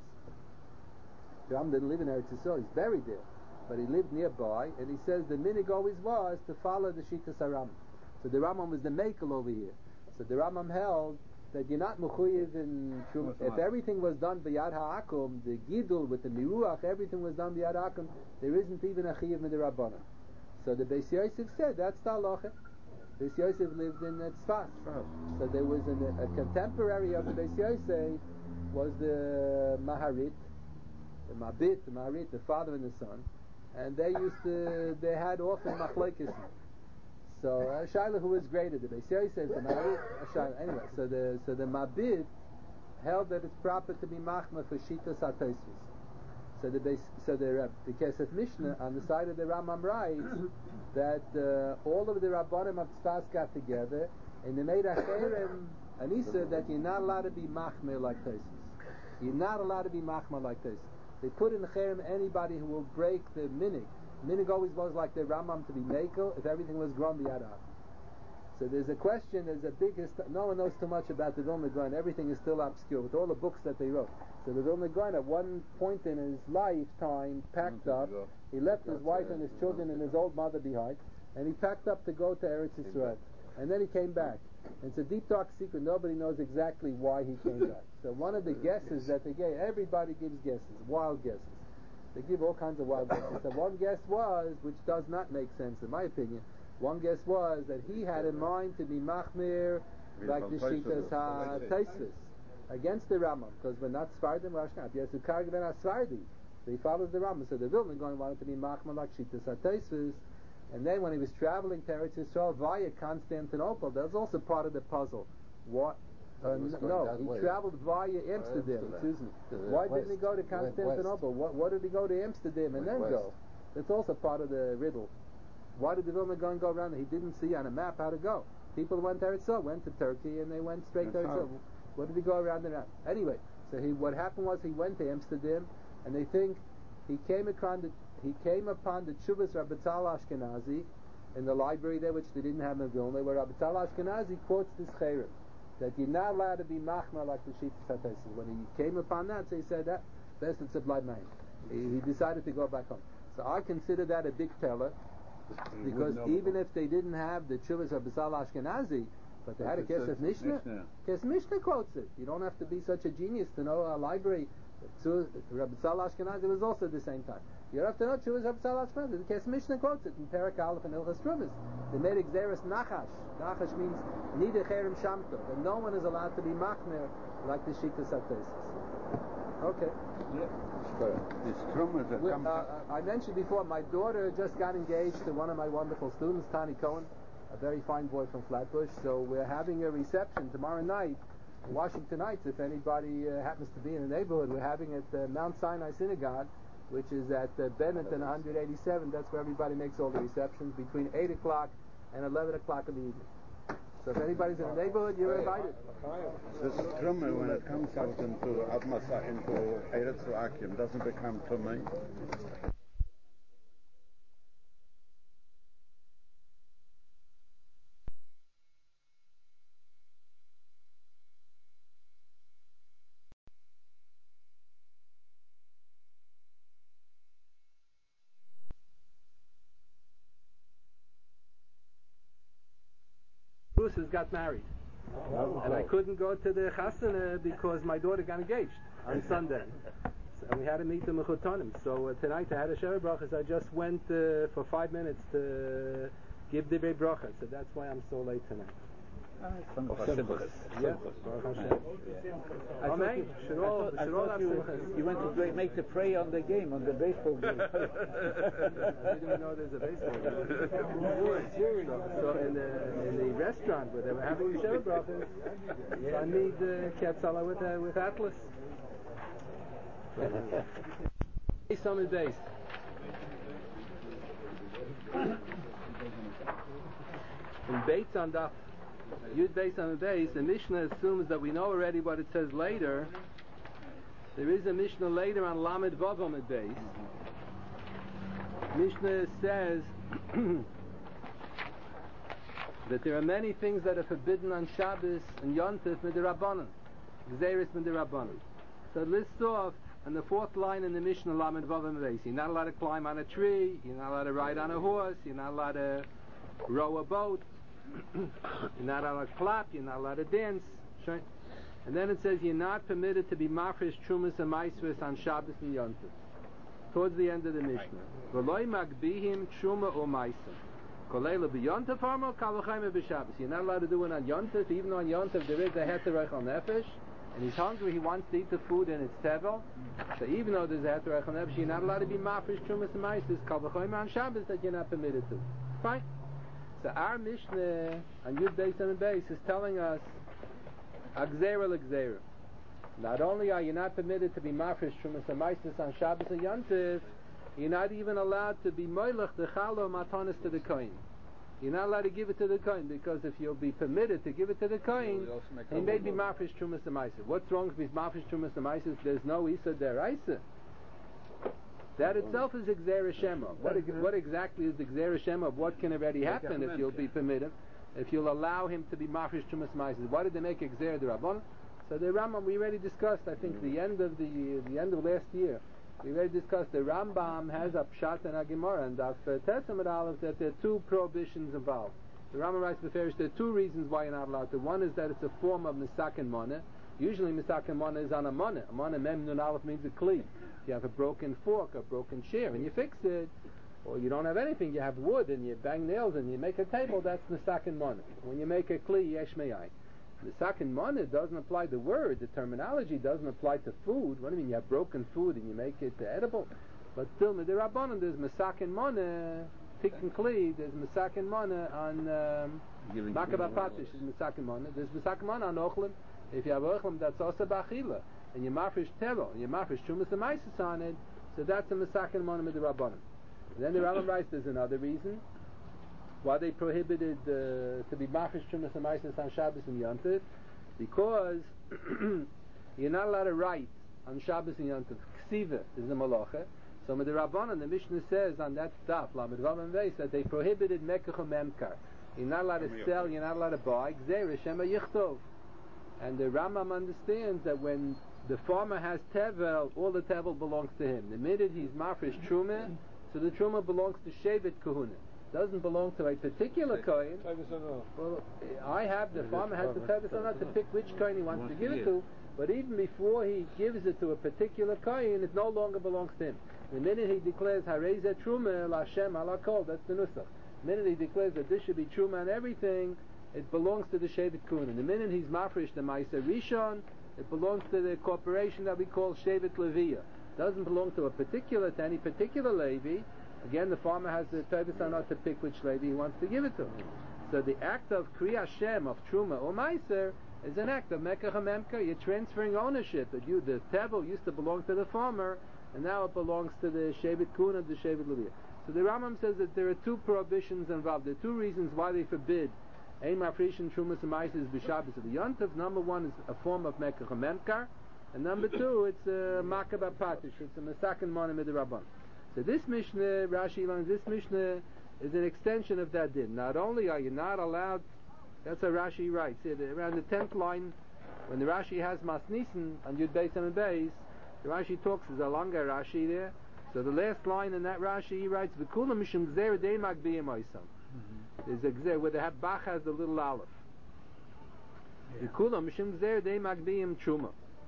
The Rambam didn't live in Eretz Yisrael; he's buried there. But he lived nearby, and he says the minig always was to follow the Shitas HaRambam. So the Rambam was the makel over here. So the Rambam held that you're not mechuyev in Shum. If everything was done b'yad ha'akum, the gidul with the miruach, everything was done b'yad ha'akum, there isn't even a chiyev midirabbanan. So the Beis Yosef said that's the halacha. Beis Yosef lived in Tzfat. So there was an, a contemporary of the Beis Yosef was the Maharit, the Mabit, the Maharit, the father and the son. And they used to, they had often machlokes. So uh, Shaila, who was greater, the Beis Yosef, the Mabit, uh, anyway. So the so the Mabit held that it's proper to be machma for shitas ha'tosfos. So the Beis, so the uh, the Kesef Mishnah on the side of the Rambam writes that uh, all of the Rabbanim of Tzfas got together and they made a cherem, an issa, that you're not allowed to be machma like Tosfos. You're not allowed to be machma like Tosfos. They put in the cherem anybody who will break the minig. Minig always was like the Rambam to be mekel if everything was grown b'yad ha'akum. So there's a question, there's a big, no one knows too much about the Vilna Gaon. Everything is still obscure with all the books that they wrote. So the Vilna Gaon at one point in his lifetime packed up, he left his wife and his children and his old mother behind, and he packed up to go to Eretz Yisrael. And then he came back. And it's a deep dark secret, nobody knows exactly why he came back. So one of the guesses that they gave, everybody gives guesses, wild guesses. They give all kinds of wild guesses. So one guess was, which does not make sense in my opinion, One guess was that he had in mind to be machmir like the Shitas HaTaisvis against the Rambam, because we're not Svardim or Ashkenaz. Yes, the Karg ben Asfardi. So he follows the Rambam. So the Vilna Gaon wanted to be machmir like Shitas HaTaisvis. And then when he was traveling to Eretz Yisrael via Constantinople, that was also part of the puzzle. What? Uh, n- no, he way. traveled via Amsterdam. Amsterdam. Excuse me. Why west. didn't he go to Constantinople? What, what did he go to Amsterdam and went then west. go? That's also part of the riddle. Why did the Vilna Gaon go around? He didn't see on a map how to go. People went to Eretz Yisrael, went to Turkey, and they went straight That's to Eretz Yisrael. What did he go around and around? Anyway, so he, what happened was he went to Amsterdam, and they think he came upon the he came upon the Tshuvas Rabbetzal Ashkenazi in the library there, which they didn't have in Vilna, where Rabbetzal Ashkenazi quotes this Cherem, that you're not allowed to be machmir like the Shitas HaTaisvis. When he came upon that, so he said that best it's a blind man. He, he decided to go back home. So I consider that a big teller, because even if they didn't have the Tshuvas Rabbetzal Ashkenazi, but they had a Kesef Mishnah. Kesef Mishnah quotes it. You don't have to be such a genius to know a library. Rabbetzal Ashkenazi was also at the same time. You don't have to know Tshuvas Rabbetzal Ashkenazi. The Kesef Mishnah quotes it in Perek Aleph and Ilchas Trumas. They made Exeris Nachash. Nachash means Nida Cherem Shamto, that no one is allowed to be machmir like the Shitas HaTaisvis. Okay. Yeah. This Trumas that well, comes uh, I mentioned before, my daughter just got engaged to one of my wonderful students, Tani Cohen, a very fine boy from Flatbush. So we're having a reception tomorrow night, Washington Heights. If anybody uh, happens to be in the neighborhood, we're having it at uh, Mount Sinai Synagogue, which is at uh, Bennett and one eighty-seven. That's where everybody makes all the receptions, between eight o'clock and eleven o'clock in the evening. So if anybody's in the neighborhood, you're invited. This Truma, when it comes out into Admasa, into Eretz Akim, doesn't become Tummy. Bruce has got married. Oh, and I couldn't go to the chasana because my daughter got engaged on Sunday. So we had to meet the mechutonim. So uh, tonight I had a Sheva Brachas. I just went uh, for five minutes to give the Divrei Brachas. So that's why I'm so late tonight. Yeah. Amen. Should all, I should all thought have you, simchas. you went to play, make the pray on the game, on the baseball game. I didn't even know there's a baseball game. So, so in the in the restaurant where they were having the Sheva Brachas, so I need uh, Ketzala with uh, with Atlas. Based on the base. In Beitz on the Yud based on the base, the Mishnah assumes that we know already what it says later. There is a Mishnah later on Lamed Vav on the base. Mishnah says that there are many things that are forbidden on Shabbos and Yontif Midirabbanan, Gzeris Midirabbanan. So it lists off on the fourth line in the Mishnah Lamed Vav on the base. You're not allowed to climb on a tree. You're not allowed to ride on a horse. You're not allowed to row a boat. You're not allowed to clap, you're not allowed to dance. And then it says you're not permitted to be mafresh trumas and maisvus on Shabbos and Yontif. Towards the end of the Mishnah. V'loi magbihim truma or maisa. Kolela b'Yontif harmo kalachayme b'Shabbos. You're not allowed to do it on Yontif, even though on Yontif there is a heter rechal nefesh, and he's hungry, he wants to eat the food and it's tevel. So even though there's a heter rechal nefesh, you're not allowed to be mafresh trumas and maisvus kalachayme on Shabbos that you're not permitted to. Fine. So our Mishnah on Yud Beis and Beis is telling us Agzera l'Gzera. Not only are you not permitted to be mafresh trumas amaisis on Shabbos and Yontif, you're not even allowed to be moilach the chalo matanis to the kohen. You're not allowed to give it to the kohen, because if you'll be permitted to give it to the kohen, he may be mafresh trumas amaisis. What's wrong with mafresh trumas amaisis? There's no isa deraisa. That itself is Gzera Shema. What, what exactly is the Gzera Shema of what can already happen if you'll be permitted, if you'll allow him to be Mafresh Trumas Maises? Why did they make Gzera D'Rabbanan? So the Rambam, we already discussed, I think, the end of the the end of last year. We already discussed the Rambam has a Pshat and a Gemara, and Daf Tesamid Aleph that there are two prohibitions involved. The Rambam writes beferish there are two reasons why you're not allowed to. One is that it's a form of Misakin Moneh. Usually Misakin Moneh is on a Moneh. A Moneh Mem Nun Aleph means a Kli. If you have a broken fork, a broken chair, and you fix it, or you don't have anything, you have wood and you bang nails and you make a table, that's Misakin Mana. When you make a Kli Yesh Me'ai. Misakin Mana doesn't apply the word, the terminology doesn't apply to food. What do you mean? You have broken food and you make it edible. But still, the Rabbanan, there's Misakin Mana, Tikkun Kli, there's Misakin Mana on Makaba Patish, is Misakin Mana. There's Misakin Mana on Ochlim. If you have Ochlim, that's also Bachila. And you mafresh Tero, you mafresh Chumas and Maisis on it, so that's a Misakin Mana with the Rabbanan. Then the Rambam writes there's another reason why they prohibited uh, to be mafresh Chumas and Maisis on Shabbos and Yom Tov, because you're not allowed to write on Shabbos and Yom Tov. Ksiva is the malacha. So with the Rabbanan, the Mishnah says on that stuff, Lamed Vav and Veis, that they prohibited Mekach and Memkar. You're not allowed to sell, you're not allowed to buy. Gzeira Shema Yichtov. And the Rambam understands that when the farmer has tevel, all the tevel belongs to him. The minute he's mafresh truma, so the truma belongs to Shevet Kahuna. Doesn't belong to a particular kohen. Well, I have the farmer has the tevel not to pick which kohen he wants to give it to. But even before he gives it to a particular kohen, it no longer belongs to him. The minute he declares Harezeh Truma Lashem Alakol, that's the nusach. The minute he declares that this should be Truma and everything, it belongs to the Shevet Kahuna. The minute he's mafresh the Ma'aser Rishon, it belongs to the corporation that we call Shevet Leviah. Doesn't belong to a particular, to any particular Levi. Again, the farmer has the Tevis not to pick which Levi he wants to give it to. So the act of Kriya Shem, of Truma or Ma'aser, is an act of Mekach HaMemka. You're transferring ownership. That you, the Tevel used to belong to the farmer, and now it belongs to the Shevet Kahuna, the Shevet Leviah. So the Rambam says that there are two prohibitions involved. There are two reasons why they forbid Ein Mafrishin Trumas and Ma'aser B'Shabbos of the Yom Tov. Number one is a form of Mekach HaMemkar, and number two, it's a Makaba Patish. It's a Masakin Monim Midrabban. So this Mishnah, Rashi learns, this Mishnah is an extension of that din. Not only are you not allowed, that's what Rashi writes, around the tenth line, when the Rashi has Masnissen on Yud Beis and Beis, the Rashi talks, there's a longer Rashi there. So the last line in that Rashi, he writes, V'kulam mishum gzer dei magbiyim oisam. There's a gzer, where the Bach has the little aleph. V'kulam mishum gzer dei magbiyim truma.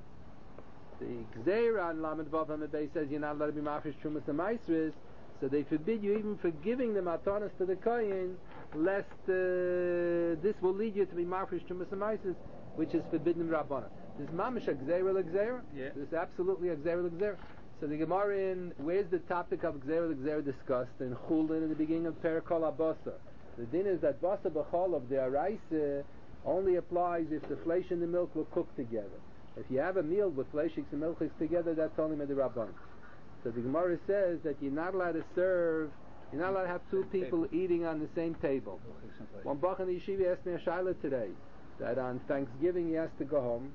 The gzer on Lamed Vav and Beis says you're not allowed to be mafresh trumas and maasros, so they forbid you even for giving the matanas to the kohen, lest uh, this will lead you to be mafresh trumas and maasros, which is forbidden Rabbana. This mamish a gzeira l'gzeira. Yeah. This is absolutely a gzeira l'gzeira. So the Gemara in, where's the topic of gzeira l'gzeira discussed? In Chulin in the beginning of Perikol Abasa. The din is that basa b'chol of the araisa only applies if the flesh and the milk were cooked together. If you have a meal with fleishiks and milchiks together, that's only midrabban. So the Gemara says that you're not allowed to serve, you're not allowed to have two people eating on the same table. One Bach in the yeshiva asked me a shaila today, that on Thanksgiving he has to go home,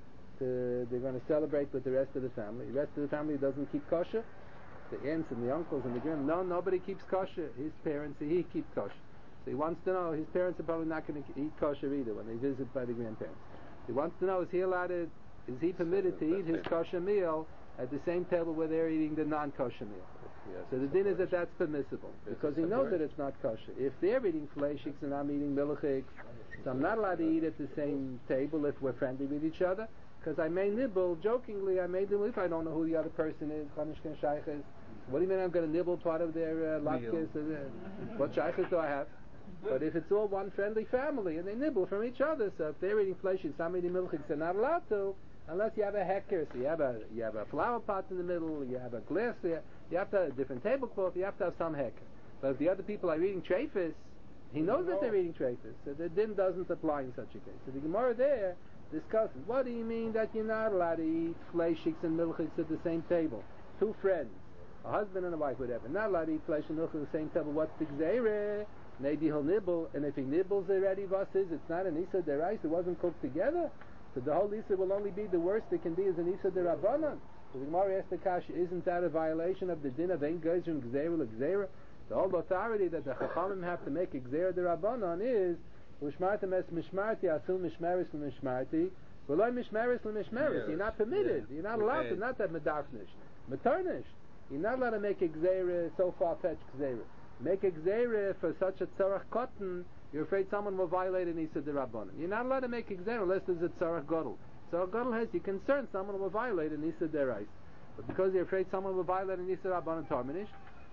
to, they're going to celebrate with the rest of the family. The rest of the family doesn't keep kosher. The aunts and the uncles and the grand, no, nobody keeps kosher. His parents, he keeps kosher. So he wants to know, his parents are probably not going to eat kosher either when they visit by the grandparents. He wants to know, is he allowed to, is he permitted to eat his kosher meal at the same table where they're eating the non-kosher meal? So the din is that that's permissible, because he knows that it's not kosher. If they're eating fleishiks and I'm eating milchiks, so I'm not allowed to eat at the same table if we're friendly with each other, because I may nibble, jokingly, I may nibble if I don't know who the other person is, Chanishkan Shaykhis. What do you mean I'm going to nibble part of their uh, latkes? Uh, what Shaykhis do I have? But if it's all one friendly family and they nibble from each other, so if they're eating fleishiks, I'm eating milchiks, they're not allowed to, unless you have a hecker, so you have a you have a flower pot in the middle, you have a glass there, you have to have a different tablecloth, you have to have some hecker. But if the other people are eating treifus, he knows that they're eating treifus, so the din doesn't apply in such a case. So the Gemara there discusses, what do you mean that you're not allowed to eat fleishiks and milchiks at the same table? Two friends, a husband and a wife, whatever, not allowed to eat flesh and milk at the same table. What's the gzeirah? Maybe he'll nibble, and if he nibbles already, what is, it's not an Isa derais, it wasn't cooked together. So the whole Isa will only be the worst it can be as an Isa derabbanan. So the Gemara asked the Kasha, isn't that a violation of the din of Ein Gezer and Gzeira l'Gzeira? The whole authority that the Chachamim have to make a Gzeira derabbanan is Ushmartem es mishmarti asul mishmeris l'mishmarti v'loi mishmeris l'mishmeris. You're not permitted. You're not allowed to, not that medarfnish. Matarnish. You're not allowed to make a Gzeira, so far-fetched Gzeira. Make a gzeira for such a tzarach cotton, you're afraid someone will violate an Isa D'Rabbanan. You're not allowed to make a gzeira unless there's a tzarach gadol. Tzarach gadol has, you're concerned someone will violate an Isa D'Rais. But because you're afraid someone will violate an Isa D'Rabbanan Tarminish,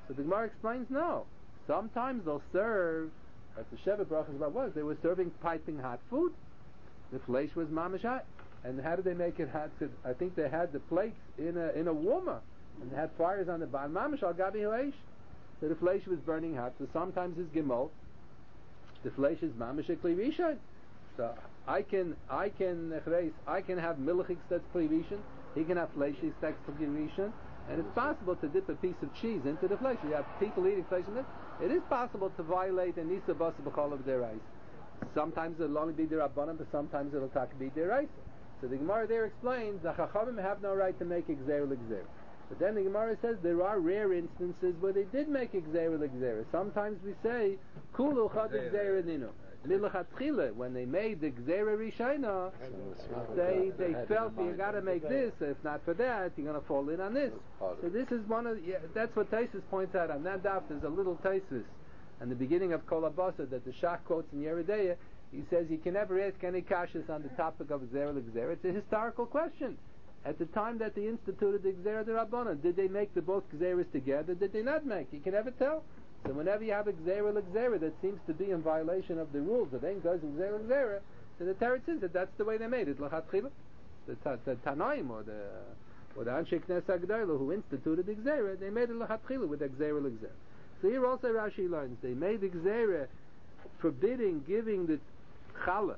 So the Gemara explains, no. Sometimes they'll serve, as the Sheva Brachas about was, they were serving piping hot food. The flesh was mamish hot. And how did they make it hot? I think they had the plates in a in a warmer, and they had fires on the bottom. Mamish al gabi ha'esh. So the flesh was burning hot. So sometimes it's gemol. The flesh is mamish a kli rishon. So I can I can I can have milchik that's kli rishon. He can have flesh that's kli rishon. And it's possible to dip a piece of cheese into the flesh. You have people eating flesh in it. It is possible to violate an isa basa b'chol of their ice. Sometimes it'll only be their rabbanim, but sometimes it'll talk be their ice. So the Gemara there explains the Chachamim have no right to make Gzeira l'Gzeira. But then the Gemara says there are rare instances where they did make Gzeira l'Gzeira. Sometimes we say Kulu chad Gzeira ninu. Milachatchila, when they made the Gzeira Rishayna, they they felt you got to make this. If not for that, you're going to fall in on this. So this is one of yeah, that's what Taisus points out on that daf. There's a little Taisus, and the beginning of Kol Abasa that the Shach quotes in Yeridea. He says you can never ask any kashas on the topic of Gzeira l'Gzeira. It's a historical question. At the time that they instituted the Gzeira d'Rabbanan, did they make the both Gzeiras together? Did they not make? You can never tell. So whenever you have a Gzeira l'Gzeira that seems to be in violation of the rules of Ein Gaz and Gzeira l'Gzeira, so the Torah says that that's the way they made it. L'chatchila, the, ta, the Tanaim or the or the Anshe Knesset Agdayla who instituted the Gzeira, they made it l'chatchila with the Gzeira l'Gzeira. So here also Rashi learns they made the Gzeira forbidding giving the challah.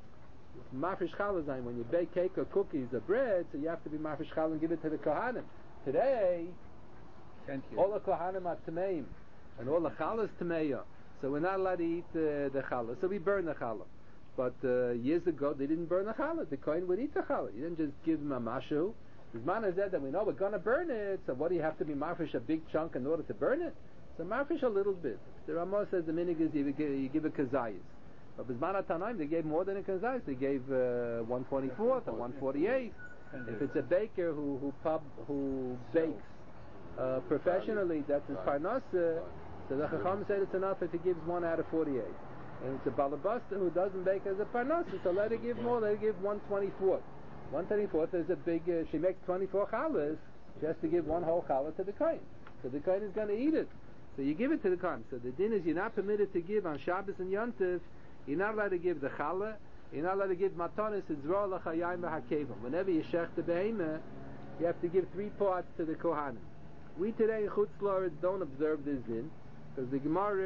Mafresh challah zayin when you bake cake or cookies or bread, so you have to be mafresh challah and give it to the kohanim. Today, all the kohanim are tameim, and all the challah is tameya. So we're not allowed to eat uh, the challah. So we burn the challah. But uh, years ago they didn't burn the challah. The kohen would eat the challah. You didn't just give him a mashu. The man has said that we know we're going to burn it. So what do you have to be mafresh a big chunk in order to burn it? So mafresh a little bit. The Ramah says the minig is you give, you give a kazayis. But Bizman HaTanaim, they gave more than a kazayis. They gave uh, one twenty-fourth or one forty-eighth. If it's a baker who who pub who bakes uh, professionally, that's his parnasa. So the Chacham said it's enough if he gives one out of forty-eight. And it's a balabasta who doesn't bake as a parnasa, so let her give more. Let her give one twenty-fourth. One twenty-fourth is a big. Uh, she makes twenty-four challahs. She has to give one whole challah to the kohen. So the kohen is going to eat it. So you give it to the kohen. So the din is you're not permitted to give on Shabbos and Yom Tov. You're not allowed to give the challah. You're not allowed to give matanis. It's zro l'chayayim v'hakevim. Whenever you shech the behemah, you have to give three parts to the kohanim. We today in Chutz La'aretz don't observe this din because the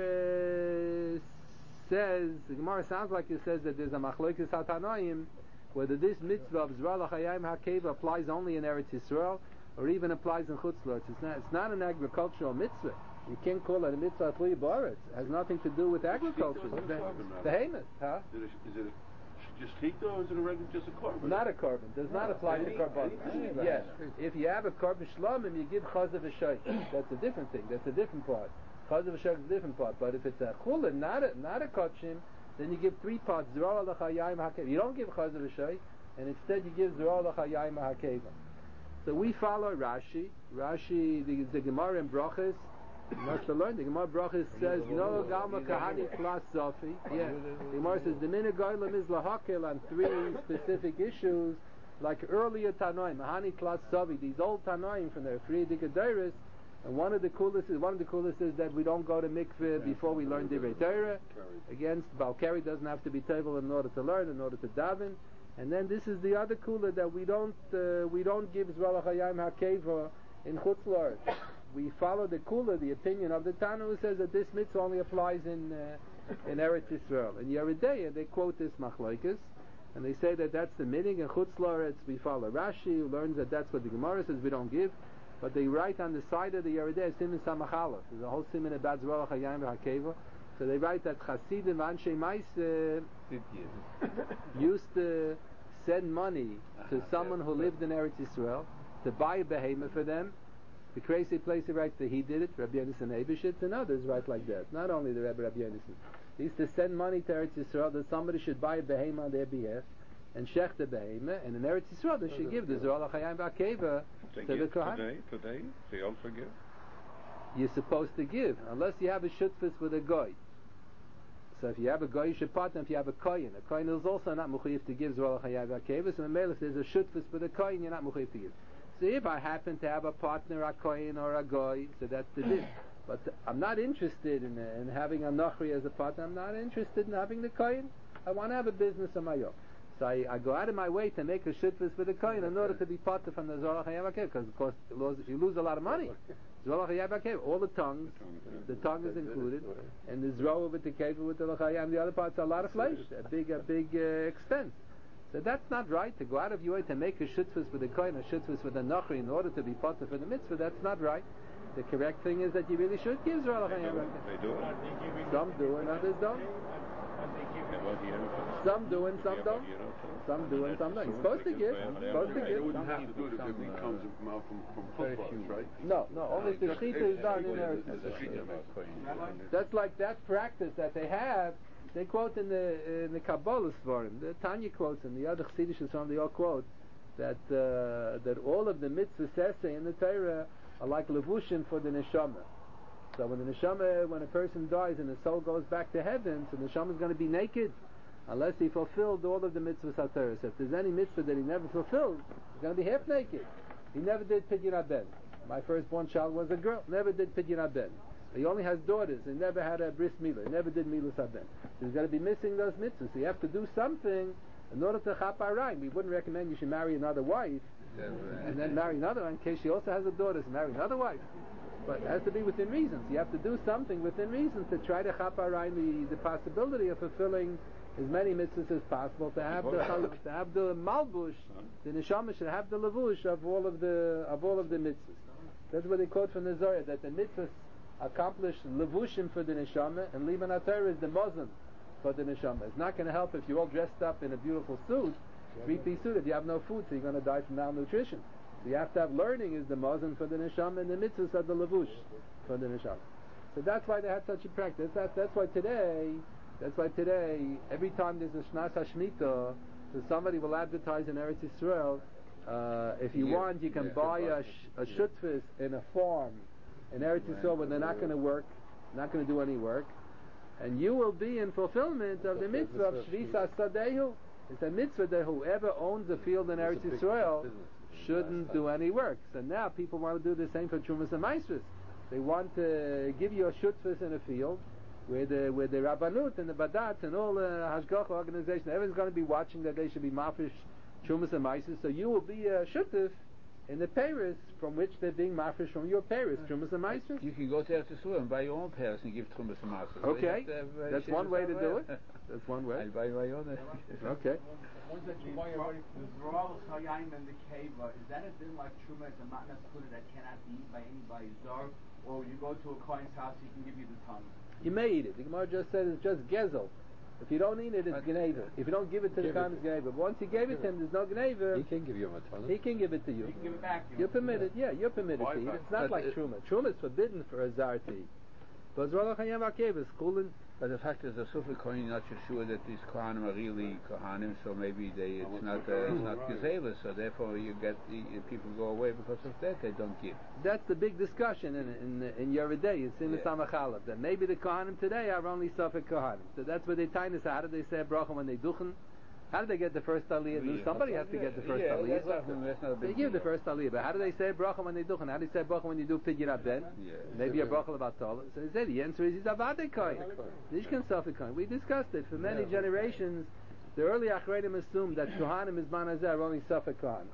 Gemara says the Gemara sounds like it says that there's a machlokes hatanoim whether this mitzvah of zro l'chayayim v'hakevim applies only in Eretz Yisrael or even applies in Chutz La'aretz. It's not. It's not an agricultural mitzvah. You can't call it a mitzvah tli ba'aretz. It has nothing to do with agriculture. The hemet, huh? Is it, a, is it a, just heat or is it a regular, just a carbon? Not a carbon. Does not apply to carbon. Yes. If you have a carbon shlomim, you give chazav v'shoy. That's a different thing. That's a different part. Chazav v'shoy is a different part. But if it's a chulin, not a not a kachim, then you give three parts. Zerah l'chayayim hakev. You don't give chazav v'shoy, and instead you give zerah l'chayayim hakev. So we follow Rashi. Rashi, the, the Gemara in Brachas. Must learn. The Gemara Brachas says no galma kahani plus zafi. Yeah. The Gemara says the minhag goyim is lahakel on three specific issues, like earlier Tanoim, Mahani plus zafi. These old Tanoim from their Frierdiker Deiris, and one of the coolest is one of the coolest is that we don't go to mikveh before we learn Divrei Torah. Against Balkari doesn't have to be table in order to learn, in order to daven. And then this is the other cooler that we don't uh, we don't give Zrala Chayim Hakeva in Chutz La'aretz. We follow the kula, the opinion of the Tana who says that this mitzvah only applies in uh, in Eretz Yisrael. In Yeridea, they quote this machlokes, and they say that that's the meaning. In Chutz La'aretz, we follow Rashi, who learns that that's what the Gemara says we don't give. But they write on the side of the Yeridea, Simin Samachalaf. There's a whole simin about Zerah Chayim V'Hakeva. So they write that Chasidim Anshe Maise used to send money to someone who lived in Eretz Yisrael to buy a behemoth for them. The crazy place he writes that he did it, Rabbi Yonasan Eibeshitz, and others write like that. Not only the Rabbi Rabbi Yonasan. They used to send money to Eretz Yisrael that somebody should buy a behemoth on their behalf and shech the behemoth, and in Eretz Yisrael they should give the Zerah L'Chayim V'Hakeva to the Kohen. Today, today, they all forgive. You're supposed to give, unless you have a shutfus with a goy. So if you have a goy, you should partner. If you have a kohen, a kohen is also not mechuyev to give Zerah L'Chayim V'Hakeva. So in if there's a shutfus with a kohen, you're not mechuyev to give. So if I happen to have a partner, a kohen or a goy, so that's the din. But I'm not interested in, uh, in having a Nachri as a partner. I'm not interested in having the Kohen. I want to have a business on my own. So I, I go out of my way to make a shitfus for the Kohen in order to be partner from the Zorach HaYam HaKev, because of course you lose, you lose a lot of money. Zorach HaYam HaKev, all the tongues, the tongue is included, and the Zroa with the Kever with the Lachayam, the other parts are a lot of flesh, a big, a big uh, expense. So that's not right, to go out of your way to make a shitfus for the Kohen, a shitfus for the Nachri in order to be partner for the mitzvah. That's not right. The correct thing is that you really should give Zorach HaYam HaKev. They do. Some do and others don't. Some do and some don't. Some do and some don't. You're supposed to give. You're supposed to You give. wouldn't have to do it if it becomes from, from, from footballs, right? No, no. Only if the shechita is done in inheritance. That's like that practice that they have. They quote in the in the Kabbalah Svarim. The Tanya quotes and the other Chassidish Svarim. They all quote that uh, that all of the mitzvah sesei in the Torah are like levushim for the neshama. So when the neshama, when a person dies and the soul goes back to heaven, so the neshama is going to be naked unless he fulfilled all of the mitzvahs HaTorah. So if there's any mitzvah that he never fulfilled, he's going to be half naked. He never did Pidyon HaBen. My firstborn child was a girl, never did Pidyon HaBen. He only has daughters, he never had a bris milah, he never did Milus HaBen. So he's going to be missing those mitzvahs. So you have to do something in order to chap arayim. We wouldn't recommend you should marry another wife and then marry another one in case she also has a daughter, so marry another wife. But it has to be within reasons. You have to do something within reasons to try to chap arayim the, the possibility of fulfilling as many mitzvahs as possible, to have the to have the malbush, the neshama should have the levush of all of the of all of the mitzvahs. That's what they quote from the Zohar, that the mitzvahs accomplish levushim for the neshama, and Liban HaTorah is the Muslim for the neshama. It's not going to help if you're all dressed up in a beautiful suit, three-piece suit, if you have no food, so you're going to die from malnutrition. So you have to have learning is the Muslim for the neshama, and the mitzvahs are the levush for the neshama. So that's why they had such a practice. That, that's why today, that's why today, every time there's a Shnas HaShmita, so somebody will advertise in Eretz Yisrael, uh, if you yeah, want, you can yeah, buy a, sh- a shutfis in a farm in Eretz Yisrael where they're not going to work, not going to do any work, and you will be in fulfillment of the mitzvah of Shvisa Sadehu. It's a mitzvah that whoever owns a field in Eretz Yisrael shouldn't do any work. So now people want to do the same for Trumas and Maestras. They want to give you a shutfis in a field where the where the Rabbanut and the Badat and all the Hashgacha organization, everyone's going to be watching that they should be mafish Trumas and Maestras. So you will be a shutfis in the Paris from which they're being mafish from your Paris, Trumas and Maestras. You can go to Eretz Yisrael and buy your own Paris and give Trumas and Maestras. Okay, that's one way to do it. That's one way. I buy my own. Okay. Once that you buy already, the Zoral Chayim and the Keva, is that a thing like Truma, it's a matnas kuda that cannot be eaten by anybody Zar, or you go to a Kohen's house, he can give you the tongue? You may eat it. The Gemara just says it's just gezel. If you don't eat it, it's gneva. If you don't give it to the Kohen, it's gneva. But once you gave it to him, there's no gneva. He can give you a tongue. He can give it to you. You can give it back. You you're permitted, yeah, you're permitted to eat. It's not like Truma. Truma is forbidden for a Zar to eat. But Zoral Chayim HaKev is chulin. But the fact is, there's so few Kohanim not so sure that these Kohanim are really Kohanim, so maybe they it's not uh, it's not Gezelis, so therefore you get the, people go away because of that. They don't give. That's the big discussion in in in Yeridei. It's in the Samachalav that maybe the Kohanim today are only Suffolk Kohanim. So that's where they tie us. How do they say bracha when they duchen? How do they get the first aliyah? Yeah. Somebody has to get the first yeah, aliyah. That's not, that's not they give the first aliyah, but how do they say bracha when they duchen? How do they say bracha when you do Pidyon HaBen? Yeah. Maybe a bracha about Tola. So they say the answer is he's avadei kohen. Nishkan Suffolk Kohen. We discussed it for many yeah. generations. The early Achreidim assumed that Kohanim is manazeh are only Suffolk Kohen.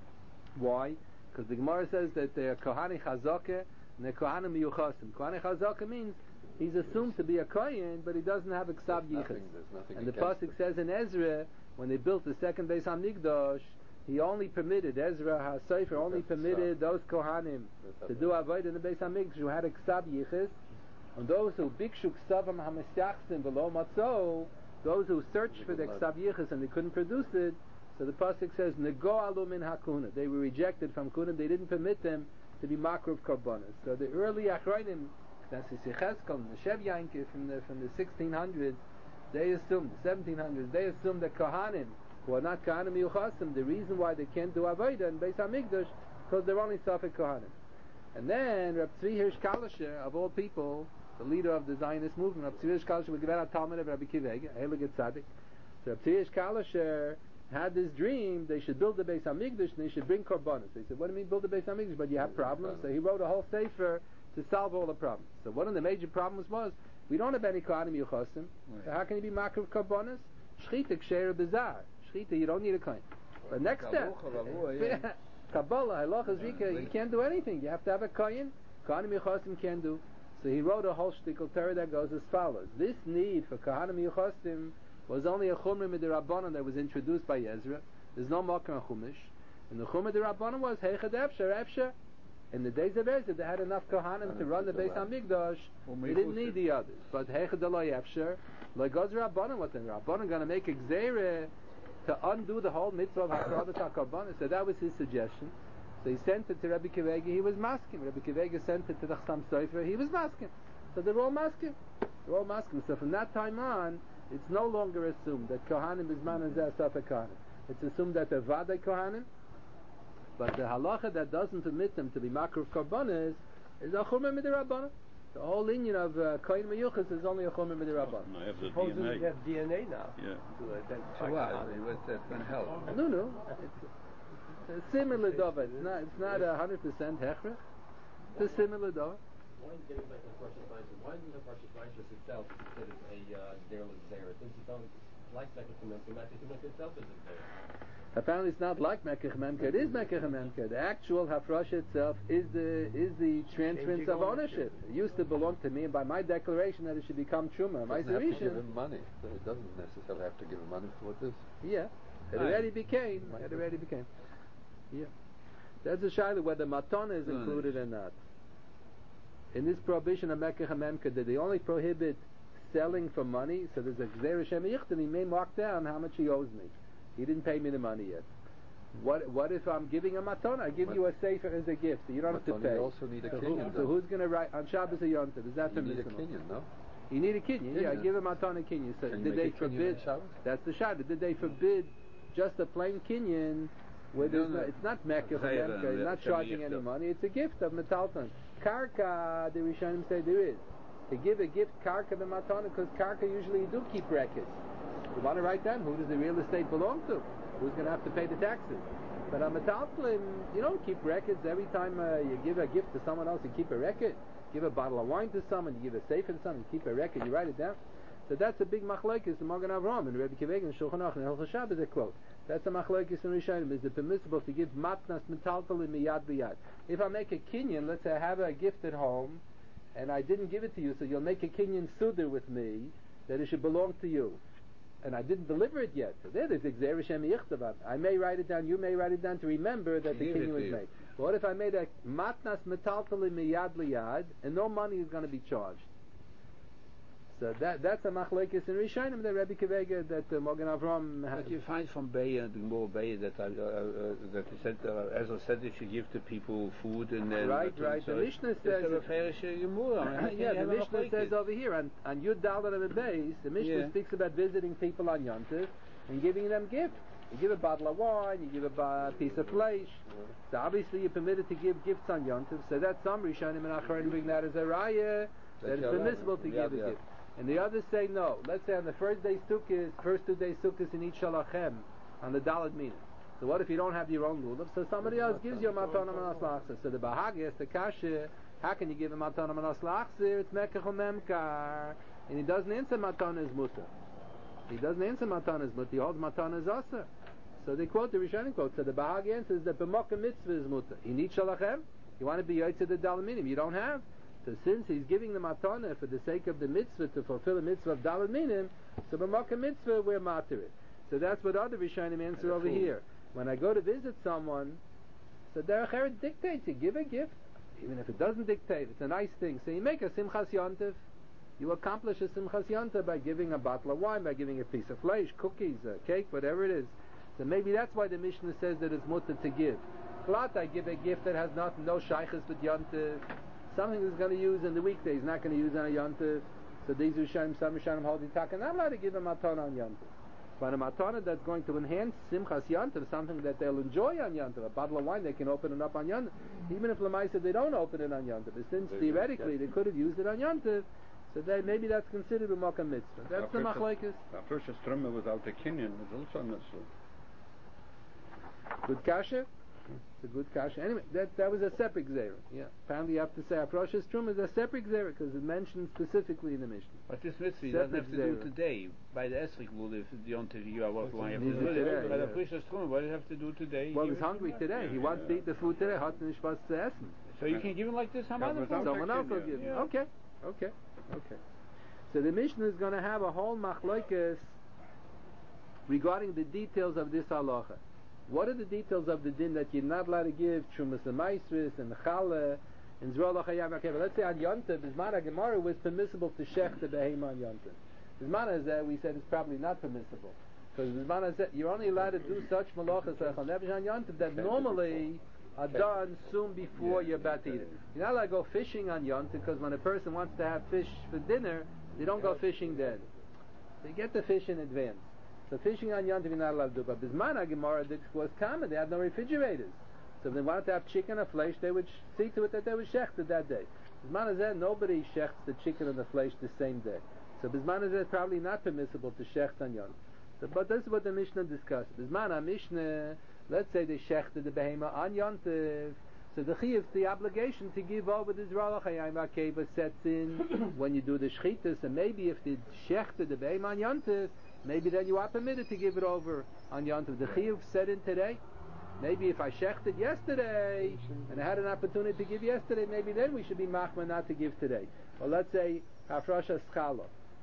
Why? Because the Gemara says that they're Kohani Chazakeh and they're Kohanim Miyuchasim. Kohani Chazakeh means he's assumed to be a Kohen, but he doesn't have a Ksav Yichus. And the pasuk says in Ezra, when they built the second Beis Hamikdash, he only permitted, Ezra HaSefer only permitted those Kohanim to do Avodah in the Beis Hamikdash who had a Ksav Yichus, and those who Bikshu Ksavam HaMesyachsim V'lo Matzo, those who searched for the Ksav Yichus and they couldn't produce it, so the pasuk says, Nego Alu Min HaKuna, they were rejected from Kuna, they didn't permit them to be Makruv Korbanos. So the early Achrayim, that's the Yechezkel and the Shev Yankiv from the, from the sixteen hundreds, they assumed, the seventeen hundreds, they assumed that Kohanim, who are not Kohanim Yuchasim, the reason why they can't do Avodah in Beis HaMikdash, because they're only Safek Kohanim. And then Reb Tzvi Hirsch Kalischer, of all people, the leader of the Zionist movement, Reb Tzvi Hirsch Kalischer, was given a Talmud of Rabbi Akiva Eiger, Heilige Tzaddik. So Reb Tzvi Hirsch Kalischer had this dream, they should build the Beis HaMikdash and they should bring Korbanos. They said, what do you mean build the Beis HaMikdash? But you have problems. So he wrote a whole sefer to solve all the problems. So one of the major problems was we don't have any Kohanim Yuchosim. So how can you be Makriv Karbonis? Shchita Ksheira Bizarre. Shchita, you don't need a Kohen. But next step, Kabbalah, Halacha, Zrika, you can't do anything. You have to have a Kohen. Kohanim Yuchosim can't do. So he wrote a whole shtickle Torah that goes as follows. This need for Kohanim Yuchosim was only a Chumrah Midirabbanan that was introduced by Ezra. There's no Makar Chumash. And the Chumrah Midirabbanan was Heichad Efsher, Efsher. In the days of Ezra, they had enough Kohanim to run the Beis HaMikdash. They didn't need the others. But Heichad Eloi Efsher, like goes Rabbanan, what the Rabbanan going to make a Gzeirah to undo the whole mitzvah of Hakradat HaKarbanis. So that was his suggestion. So he sent it to Rabbi Kivega, he was masking. Rabbi Kivega sent it to the Chassam Sofer, he was masking. So they're all masking. They're all masking. So from that time on, it's no longer assumed that Kohanim is man and Zeh Kohanim. It's assumed that they're Vadei Kohanim, but the halacha that doesn't permit them to be Makruv Karbanis is a Chumrah Midirabbanan. The whole union of uh, Kohen Meyuchas is only a Chumrah Midirabbanan. I have the Suppose D N A. we have D N A now. Yeah. To identify So what? Kohanim. What's that going to help? No, no. It's, it's a similar dova. It's not. It's not a hundred percent hechrech. It's a similar dova. Why is getting back to the Parshat Vayikra? Why isn't the Parshat Vayikra itself considered a uh, derelict zera? Since you don't like Mekach Memka, Mekach Memka itself is a zera. Apparently, it's not like Mekach Memka. It is Mekach Memka. The actual hafrasha itself is the is the transference of ownership. It used to belong to me, and by my declaration that it should become truma, my Doesn't have to give solution. him money. It doesn't necessarily have to give him money for this. Yeah, it already became. It already became. Yeah, that's a shaila whether matana is included or not. In this prohibition of Mekach Memka, did they only prohibit selling for money? So there's a Gzeir Shem Yichtan, he may mark down how much he owes me. He didn't pay me the money yet. What what if I'm giving a matana? I give you a sefer as a gift. You don't have to Matana, pay. you also need a so, kinyan, who, so who's going to write on Shabbos or Yom Tov? Is that You need a permissible? kinyan, no? You need a kinyan. Yeah, I Kinyan. give a matana kinyan. So Can you did make they a kinyan forbid? on Shabbos? That's the shayla. Did they forbid just a plain kinyan? Where there's No, no, no. it's not Mekach Zayra, Memka, yeah, it's not Shem charging any Yichtav. money. It's a gift of metalton. Karka, the Rishonim say there is. To give a gift karka to matana, because karka usually you do keep records. You want to write down who does the real estate belong to? Who's going to have to pay the taxes? But on metalton, you don't keep records. Every time uh, you give a gift to someone else, you keep a record. Give a bottle of wine to someone, you give a sefer to someone, you keep a record, you write it down. So that's a big machlokes in Magen Avraham and Rebbe Kivega and Shulchan Aruch and Hilchos Shabbos a quote. That's a machlokes in Rishonim. Is it permissible to give matnas metaltal miyad b'yad? If I make a kinyan, let's say I have a gift at home, and I didn't give it to you, so you'll make a kinyan suder with me that it should belong to you, and I didn't deliver it yet. So there, there's Gzeir Shem Yichtav. I may write it down. You may write it down to remember that the Give it kinyan to was you. made. But what if I made a matnas metaltal miyad b'yad, and no money is going to be charged? So that that's a machlokes in Rishonim, the Rebbe Kivega, that uh, Magen Avraham. But you find from Beya, the more Beya that I, uh, uh, that he said, uh, as I said, you should give to people food and then Right, right. So The Mishnah it's says. a fairish Gemara. I mean, Yeah, how the can you have a Mishnah machlokes? says over here on on Yud Dalet of the base, the Mishnah Yeah. speaks about visiting people on Yom Tov and giving them gifts. You give a bottle of wine, you give a ba- piece of flesh. So obviously you're permitted to give gifts on Yom Tov. So that's some Rishonim and Acharonim bring that as a raya that it's permissible to give a gift. And the others say no. Let's say on the first day Sukkot, first two days Sukkot in each Shalachem, on the Dalet Mina. So what if you don't have your own lulav? So somebody else gives you a matana manas lachzer. So the Bahagi asks the kasha, how can you give a matana manas lachzer? It's mekach memkar. And he doesn't answer matana is mutter. He doesn't answer matana is mutter. He holds matana is aser. So they quote the Rishonim quote. So the Bahagi answers that b'mokah mitzvah is mutter. You need Shalachem? You want to be yotzei the Dalet Minim. You don't have. So since he's giving the matana for the sake of the mitzvah to fulfill the mitzvah of Dalet Minim, so b'mokah mitzvah we're matir it. So that's what other Rishonim answer over here. When I go to visit someone, so Derech Eretz dictates, you give a gift, even if it doesn't dictate, it's a nice thing. So you make a Simchas Yontif, you accomplish a Simchas Yontif by giving a bottle of wine, by giving a piece of flesh, cookies, a cake, whatever it is. So maybe that's why the Mishnah says that it's mutter to give. Glat, I give a gift that has not, no shaykhs but Yontif, something that's going to use in the weekdays, not going to use on a Yontif. So these Rishonim, some Rishonim hold the tak, and I'm allowed to give a matana on Yontif. But a matana that's going to enhance Simchas Yontif, something that they'll enjoy on Yontif, a bottle of wine, they can open it up on Yontif. Even if Lamaisa they don't open it on Yontif, but since theoretically they could have used it on Yontif, so they, maybe that's considered a Mokkah Mitzvah. That's the machlokes. First, a strummer without a kinyan is also necessary. Good kasha? It's a good kasha. Anyway, that that was a separate gzera. Yeah. Apparently you have to say Afroshas Truma is a separate gzera because it's mentioned specifically in the Mishnah. But this mitzvah, you Separate doesn't have to do zera. it today. By the Esrik Lul, if the Yontif you have one, you have to Needs do it it. today, But yeah. the Prishas Truma, what do you have to do today? Well, Give he's it hungry to him. today. He wants to eat the food today. Hot and was to essen. So you can give him like this, how Yeah, about without Someone else will Yeah. give him. Yeah. Okay, okay, okay. So the Mishnah is going to have a whole machlokes regarding the details of this halacha. What are the details of the din that you're not allowed to give Trumas Maisris and Chala and Zrola Chayam? Okay, but let's say on Yontif, Bismana Gemara was permissible to shech the behema on Yontif. Bismana Zeh, we said it's probably not permissible. Because Bismana Zeh, you're only allowed to do such malachas on Yontif that normally are done soon before Yeah, you're about to eat it. You're not allowed to go fishing on Yontif because when a person wants to have fish for dinner, they don't go fishing then. They get the fish in advance. So fishing on Yontif you're not allowed to do. But Bismana Gemara was common. They had no refrigerators. So if they wanted to have chicken or flesh, they would sh- see to it that they would shechted that day. Bismana Zeh, nobody shechts the chicken and the flesh the same day. So Bismana Zeh is probably not permissible to shecht on Yontif. So, but this is what the Mishnah discussed. Bismana Mishnah, let's say they shechted the behema on Yontif. So the chiyuv, the obligation to give over the Zerah Chayim Akeva sets in when you do the shchitas, and maybe if they shechted the behema on Yontif, maybe then you are permitted to give it over on Yontif. The chiyuv set in today. Maybe if I shechted yesterday and I had an opportunity to give yesterday, maybe then we should be machma not to give today. Or let's say hafrasha schala.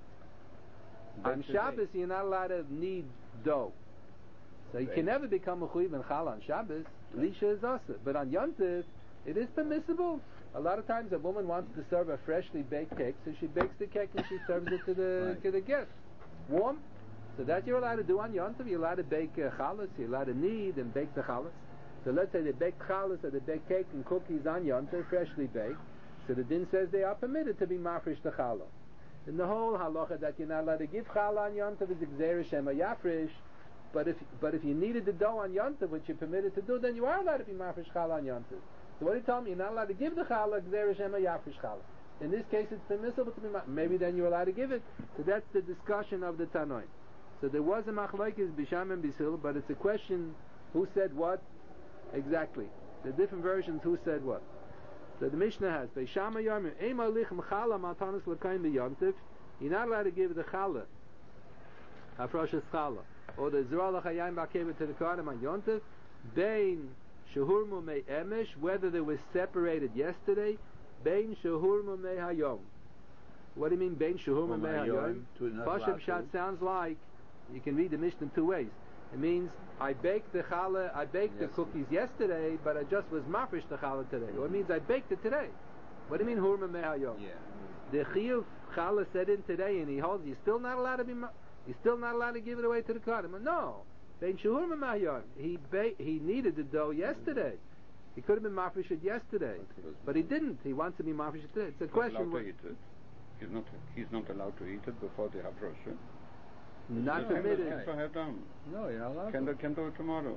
On Shabbos you're not allowed to knead dough, so you can never become a chuyiv and chala on Shabbos. Lisha is also, but on Yontif it is permissible. A lot of times a woman wants to serve a freshly baked cake, so she bakes the cake and she serves it to the Right. to the guest, warm. So that you're allowed to do on Yontif. You're allowed to bake uh, chalas. You're allowed to knead and bake the chalas. So let's say they bake chalas or they bake cake and cookies on Yontif, freshly baked. So the din says they are permitted to be mafresh the challah. In the whole halacha that you're not allowed to give challah on Yontif is exer shema yafresh. But if but if you needed the dough on Yontif, which you're permitted to do, then you are allowed to be mafresh challah on Yontif. So what do you tell me? You're not allowed to give the challah exer shema yafresh challah. In this case, it's permissible to be ma- maybe then you're allowed to give it. So that's the discussion of the Tanoim. So there was a machlokes bisham and bisil, but it's a question who said what exactly. The different versions who said what. So the Mishnah has bisham yom ema lichem chala matanis lekaim b'yontif. You're not allowed to give the chala, hafrashas chala, or the zerah lachayim b'akeva to the kohanim on yontif. Bein shehurmu mei emesh, whether they were separated yesterday. Bein shehurmu mei hayom. What do you mean bein shehurmu mei hayom? Pashup Pshat sounds like you can read the Mishnah two ways. It means I baked the challah, I baked the cookies yesterday, but I just was mafresh the challah today. Or it means I baked it today. What do you mean hurma mehayom? Yeah. The chiyuv challah said in today, and he holds you're still not allowed to be, ma- you're still not allowed to give it away to the kohanim. No, bein shehurma mehayom. He ba- he needed the dough yesterday. He could have been mafresh it yesterday, but he didn't. He wants to be mafresh it today. It's a question. Allowed to What, eat it. He's not. He's not allowed to eat it before the hafrosha. not He permitted. can do it down. No, you're not allowed Can to. do, can do it tomorrow.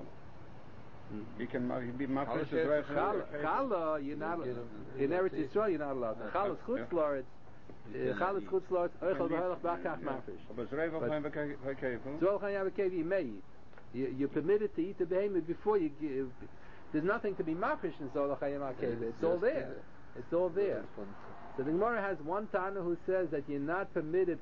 He can ma- he be mafresh says right Challah, challah, you're not in Eretz Yisrael. You're not allowed. Challah chutz la'aretz. Challah chutz la'aretz. Oichel v'helach b'akach mafresh. Aber zreiv auf ein Verkäfer. Zol chayim v'kev you may eat. You- You're permitted to eat the behemoth before you give. There's nothing to be mafresh in Zol chayim v'kev. It's all there. It's all there. So the Gemara has one Tana who says that you're not permitted.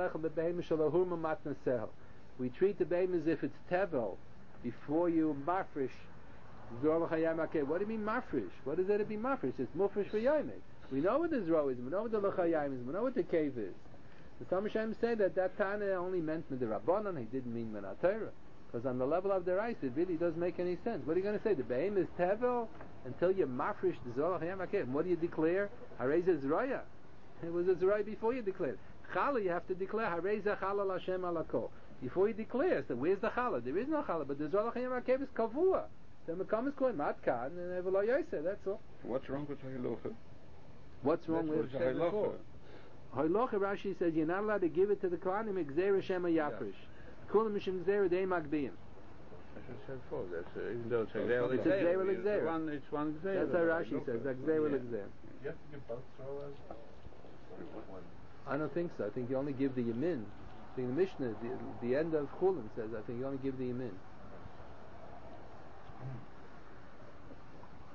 We treat the behemoth as if it's tevel before you mafresh. What do you mean mafresh? What is there to be mafresh? It's mufresh for yaimid. We know what the zroh is. We know what the lechayim is. We know what the cave is. The Talmud Shem said that that Tana only meant midrabanan. He didn't mean minatayra. Because on the level of the rice, it really doesn't make any sense. What are you going to say? The behemoth is tevel until you mafresh the zroh lechayim akeh. What do you declare? Hareza zroya. It was a zroya before you declared. Chala you have to declare hareza chala lashem alako. Before you declare, so where's the chala? There is no chala, but the zroh lechayim akeh is kavua. The makam is called matkan and evelo yoseh. That's all. What's wrong with halacha? What's wrong That's with what halacha. halacha? Rashi says you're not allowed to give it to the kohanim exera shema yafresh. Kulam mishim exera dei magbiyim. As I said before, that's, uh, even though it's a It's a Xer Xer Xer. it's one, it's one Xer. That's how Rashi says. Exera You exera. have to give both throwers? One. I don't think so. I think you only give the yamin. I think the Mishnah, the, the end of Chulin says, I think you only give the yamin.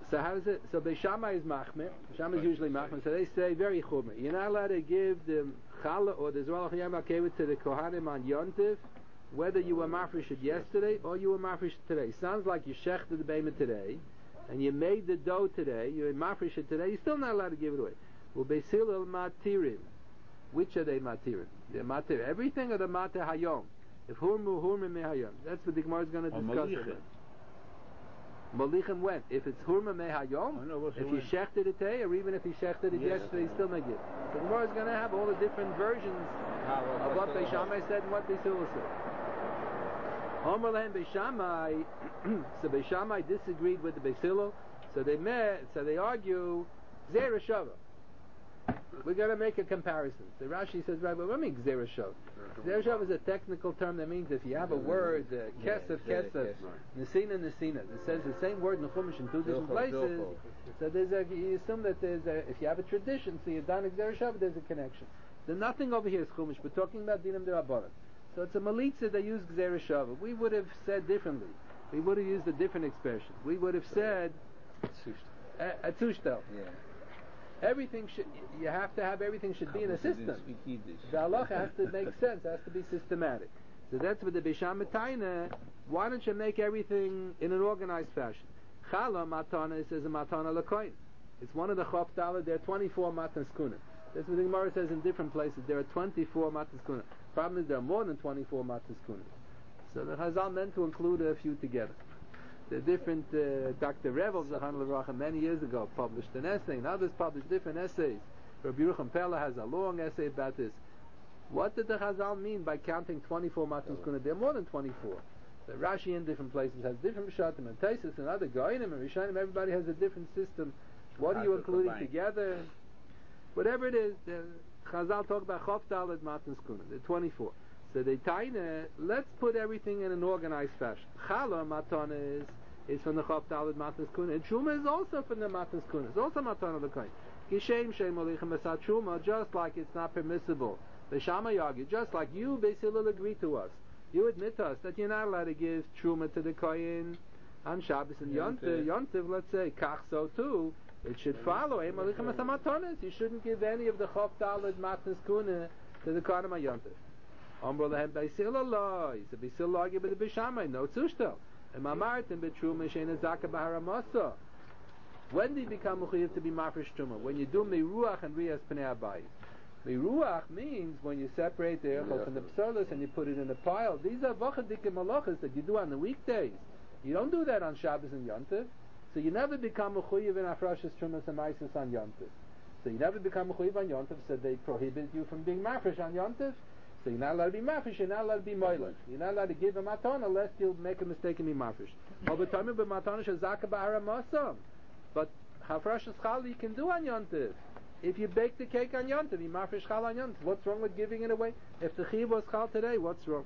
So how does it? So Beis Shammai is machmir. Beis Shammai is usually machmir. So they say very chumrah. You're not allowed to give the challah or the Zerah L'chaim Akeva to the kohanim on yontif, whether you were mafresh it yesterday or you were mafresh it today. Sounds like you shechted the behemoth today, and you made the dough today. You're mafresh it today. You're still not allowed to give it away. Well, Beis Hillel matirim. Which are they matirim? They're matir everything or the matir hayom. If hurmu hurmu me hayom. That's what the Gemara is going to discuss. It. Malichem when? If it's hurma me hayom, if you shechted it today, or even if you shechted it yes, yesterday, you still make it. The Gemara is going to have all the different versions of what Beis Shammai said and what Beis Hillel said. Omer lehem Beis Shammai. So Beis Shammai disagreed with the Beis Hillel. So they met. So they argue Zera Shava. We're going to make a comparison. So Rashi says, right, well, what do you mean Gzera Shav? Gzera Shav is a technical term that means if you have a word, uh, Kesef, Kesef, Nesina, Nesina, it says the same word in the Chumash in two different places. So there's a, you assume that there's a, if you have a tradition, so you've done Gzera Shav, there's a connection. There's nothing over here is Chumash. We're talking about Dinam D'Rabbanan. So it's a Malitza that used Gzera Shav. We would have said differently. We would have used a different expression. We would have said a Tushtel. Yeah. Everything should, you have to have everything should be in a system. The halacha has to make sense, has to be systematic. So that's what the Beis Shammai taina. Why don't you make everything in an organized fashion? Chala matana says a matana l'koyin. It's one of the chop daled. There are twenty-four matnas kuna. That's what the Gemara says in different places. There are twenty-four matnas kuna. Problem is there are more than twenty-four matnas kuna. So the Chazal meant to include a few together. The different uh, Doctor Revel Zachar Levracha many years ago published an essay, and others published different essays. Rabbi Yerucham Pella has a long essay about this. What did the Chazal mean by counting twenty-four matnas kuna? There are more than twenty-four. The Rashi in different places has different Rishatim and Taisus and other Goyinim and Rishonim. Everybody has a different system. What are you including together? Whatever it is, the Chazal talk about Chof Daled matnas kuna. There are twenty-four. So they taina, let's put everything in an organized fashion. Chala matana is, is from the Chof Daled matnas kuna. And Truma is also from the matnas kuna. It's also matana l'koyin. Kishem shem olichem asat Truma, just like it's not permissible. The Shammai argue, just like you, Beis Hillel, agree to us. You admit to us that you're not allowed to give Truma to the koyin on Shabbos and Yontiv. Yontiv, let's say, kach so too. It should follow. You shouldn't give any of the Chof Daled matnas kuna to the koyin on Yontiv. Amro lehem Beis Hillel lo. He said Beis Hillel argue with the Beis Shammai. No tzushtel. And Mamartin betruma sheina zaka b'haramasa. When do you become mechuyev to be mafresh truma? When you do miruach and riyas pnei abayis. Miruach means when you separate the erchel from the psolos and you put it in a pile. These are vachadikim malachas that you do on the weekdays. You don't do that on Shabbos and Yontiv. So you never become mechuyev in afrashas trumas and maisis on Yontiv. So you never become mechuyev on Yontiv. So they prohibit you from being mafresh on Yontiv. So you're not allowed to be mafish, you're not allowed to be moiled. You're not allowed to give a matana unless you'll make a mistake and be mafish. But hafrashas chal you can do on Yontiv. If you bake the cake on Yontiv, you mafish chal on Yontiv. What's wrong with giving it away? If the chiv was chal today, what's wrong?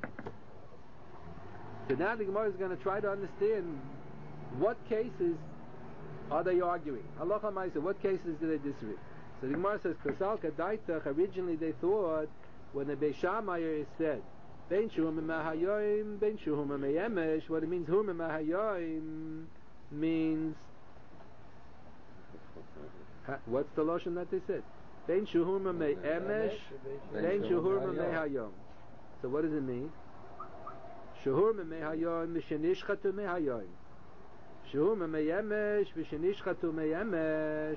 So now the Gemara is going to try to understand what cases are they arguing. Halacha Ma'aseh, what cases do they disagree? So the Gemara says, Kasal Kadaitach, originally they thought when the Beis Shammai said, Ben Shuhum Mahayoim, Ben Shuhum Mayemesh, what it means, Hum Mahayoim, means, what's the lotion that they said? Ben Shuhum Mayemesh, Ben Shuhum Mahayom. So what does it mean? Shuhum Mahayom, Mishanishchatu Mahayom. Shuhum Mayemesh, Mishanishchatu Mayemesh.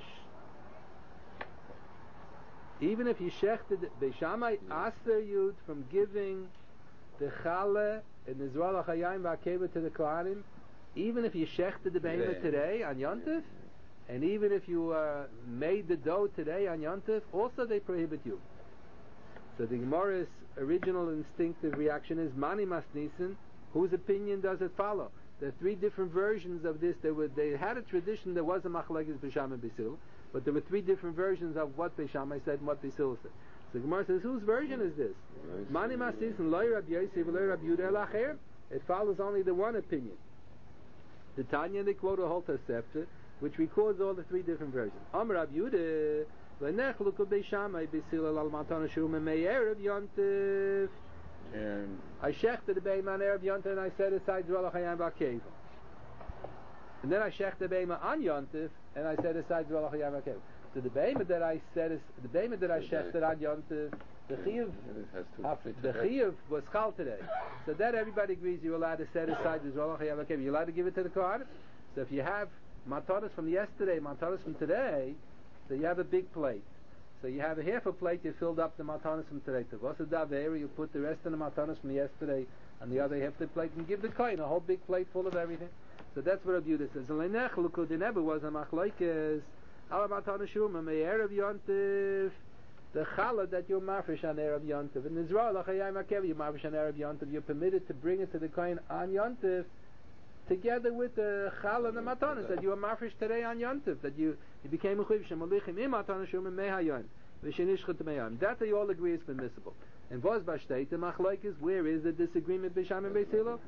Even if you shechted, Beis Shammai aster you from giving the challah and the Zerah L'chaim v'akeva to the Kohanim, even if you shechted the behemoth today on Yontif, and even if you uh, made the dough today on Yontif, also they prohibit you. So the Gemara's original instinctive reaction is Mani Masnisin. Whose opinion does it follow? There are three different versions of this. They were they had a tradition. There was a machlekes Beis Shammai and Beis Hillel. But there were three different versions of what Beis Shammai said and what Beis Hillel said. So the Gemara says, whose version is this? Mani Masis and Loi Rabbi Yosef Loi Rabbi Yehuda Elacher. It follows only the one opinion. The Tanya, they quote a whole Tosefta, which records all the three different versions. Am Rabbi Yehuda V'nech Luku Beis Shammai Beis Hillel Al Matana Shum Me'erev Yontif. I shechted the Beis Man Erev Yontif and I set aside Zerah L'chaim v'akeva. and then I shech the beima on yontif, and I set aside Zerah L'Chayim Akev. So the beima that I set is the beima that I shechted on yontif, the chiyuv, the chiyuv was chal today. So that everybody agrees you're allowed to set aside the Zerah L'Chayim Akev. You're allowed to give it to the kohanim. So if you have matanos from yesterday, matanos from today, so you have a big plate. So you have a half a plate, you filled up the matanos from today. To what's the daver? You put the rest of the matanos from yesterday on the other half of the plate and give the kohen a whole big plate full of everything. So that's what Rabbi Yehuda says. L'nech l'kud never was a machlokes ala matanos shuma me'erev yontif the challah that you're mafresh on erev yontif and Zerah L'Chayim Akev you're mafresh on erev yontif. You're permitted to bring it to the kohen on yontif together with the challah and the matanos that you were mafresh today on yontif, that you you became a chuv shemalichim im matanos shuma mehayon v'shenishchet mehayon. That they all agree is permissible. And vos b'shteit the machlokes, where is the disagreement b'sham and b'Beis Hillel?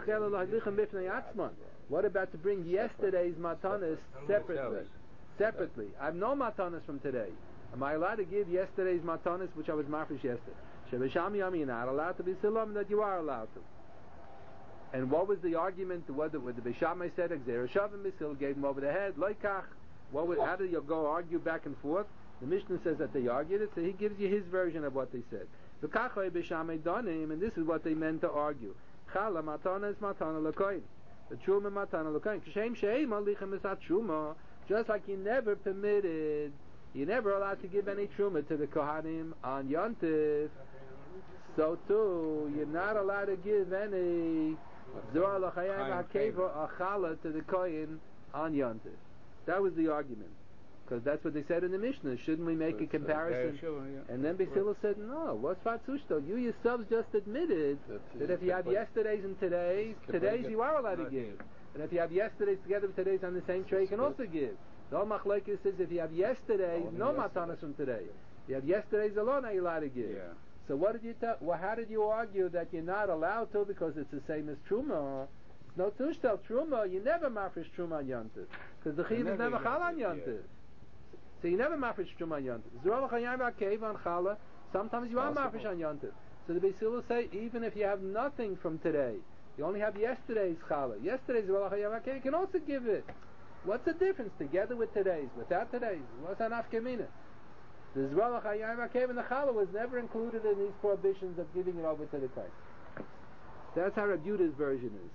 What about to bring yesterday's matanos separately? Separately, I have no matanos from today. Am I allowed to give yesterday's matanos, which I was mafresh yesterday? Sheb'sham yom you're not allowed to be silam, that you are allowed to. And what was the argument? Whether with the Beishamai said Xer Shavim Misil gave him over the head, Loikach. What was, how did you go argue back and forth? The Mishnah says that they argued it, so he gives you his version of what they said. The Kachoi Beishamai Donim, and this is what they meant to argue. Chala Matana is Matana Lakoin. The Truma Matana Lakoin. Kshem Sheim Alichem is Truma. Just like you never permitted, you're never allowed to give any Truma to the Kohanim on Yontif. So too, you're not allowed to give any Zerah L'Chayim Akev or Chala to the Kohen on Yontif. That was the argument, because that's what they said in the Mishnah. Shouldn't we make a comparison? And then Beis Hillel said, no. What's Fatzushto? You yourselves just admitted that if you have yesterday's and today's, today's you are allowed to give. And if you have yesterday's together with today's on the same tray, you can also give. The Old Machlokes says if you have yesterday's, no matanas from today. You have yesterday's alone, are you allowed to give? So what did you tell? Well, how did you argue that you're not allowed to because it's the same as Truma? It's no Tushtel Truma. You never mafresh Truma on Yontif because the Chiv is never Chal on Yontif. So you never mafresh Truma on Yontif. Zerah L'Chayim Akev on Chala. Sometimes you are mafresh on Yontif. So the Beis Hillel say even if you have nothing from today, you only have yesterday's Chala. Yesterday's Zerah L'Chayim Akev, you can also give it. What's the difference together with today's, without today's? What's an afkamina? The Zerah L'Chayim Akev and the Chala was never included in these prohibitions of giving it over to the Kohen. That's how Rabbi Yehuda's version is.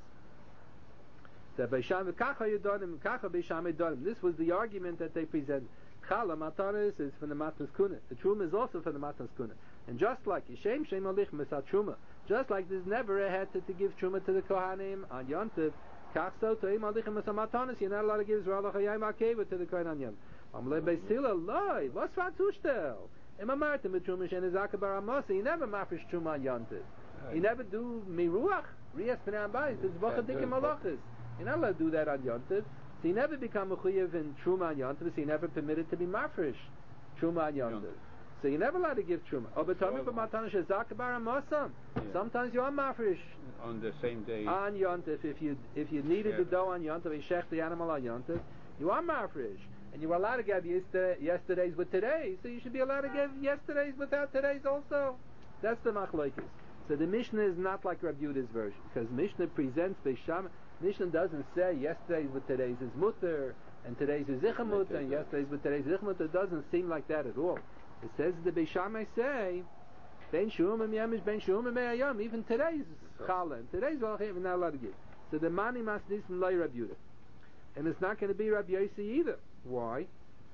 That Beisham Kacha Yedonim, Kacha Beisham Yedonim. This was the argument that they presented. Chala Matanis is from the Matnas Kuna. The Truma is also from the Matnas Kuna. And just like Yishem Shem Alich Mesat Truma, just like there's never a head to, to give Truma to the Kohanim on Yontif, Kach so to Im Alich Mesat Matanis, you're not allowed to give Zerah L'Chayim Akev to the Kohen on Yom. Amle Beis Hillel loy, what's Fatzushtel? Im Amartem mit Truma Shen Ezaka Bar Amasa, you never mafresh Truma on Yontif. You never do Miruach, Riyas Pnei Ambayis, it's Vachadikim Malachis. You're not allowed to do that on Yontif. So you never become a Chuyev in Truma on Yontif, so you're never permitted to be mafresh Truma on Yontif. So you're never allowed to give Truma. Oh, but Tommy for Matana Shezaka Bar Amasa, sometimes you are mafresh on the same day on Yontif. If you if you needed the dough on Yontif, you shech the animal on Yontif, you are mafresh. And you were allowed to give yesterday, yesterday's with today, so you should be allowed to give yesterday's without today's also. That's the machlokes. So the Mishnah is not like Rabbi Yehuda's version, because Mishnah presents Beisham. Mishnah doesn't say yesterday's with today's is mutter, and today's is zicha mutter, and yesterday's with today's is zicha mutter. It doesn't seem like that at all. It says the Beishamai say, Ben Shum and Yamish Ben Shum and Me'ayam, even today's challah, and today's Valachim, we're not allowed to give. So the Mani Masnis from Lai Rabbi Yehuda. And it's not going to be Rabbi Yossi either. Why?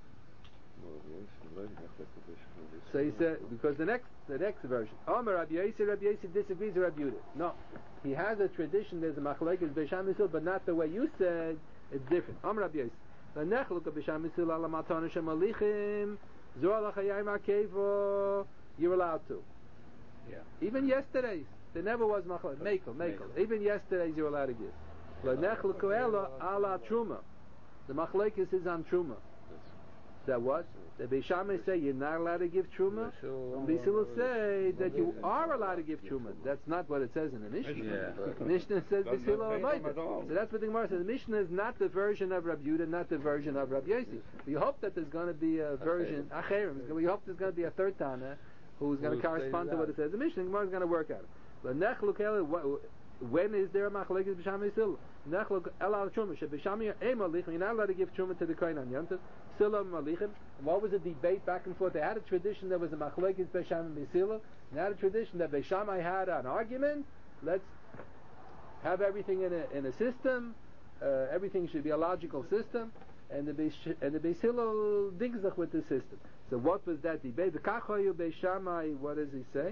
So he said, because the next the next version, Omer Rabbi Yossi, Rabbi Yossi disagrees with Rabbi Yehuda. No, he has a tradition, there's a machlokes Beisham Misil, but not the way you said, it's different. Omer Rabbi Yossi. V'nechluk Beisham Misil ala matana shemalichim, Zerah L'Chayim Akev, you're allowed to. Yeah. Even yesterday's, there never was machlokes. Mekel, Mekel. Even yesterday's you're allowed to give. V'nechluk ela ala truma. The machlokes is on truma. That what? The Beishamai say you're not allowed to give truma. And Beis Hillel say that you are allowed to give truma. That's not what it says in the Mishnah. Yeah. The Mishnah says Beis Hillel avoided. So that's what the Gemara says. The Mishnah is not the version of Rabbi Yehuda, not the version of Rabbi Yossi. We hope that there's going to be a version, Acherim. We hope there's going to be a third Tana who's going to correspond to what it says. The Mishnah, the Gemara is going to work out. But when is there a machlekes b'shamay sila? Nechlok el al truma sheb'shamay ein malichem. You're not allowed to give truma to the kohen on yontif. Sila malichem. What was the debate back and forth? They had a tradition that was a machlekes b'shamay sila. They had a tradition that b'shamay had an argument. Let's have everything in a in a system. Uh, everything should be a logical system, and the Beis and the Beis Hillel digzach with the system. So what was that debate? The kachoyu Beis Shammai. What does he say?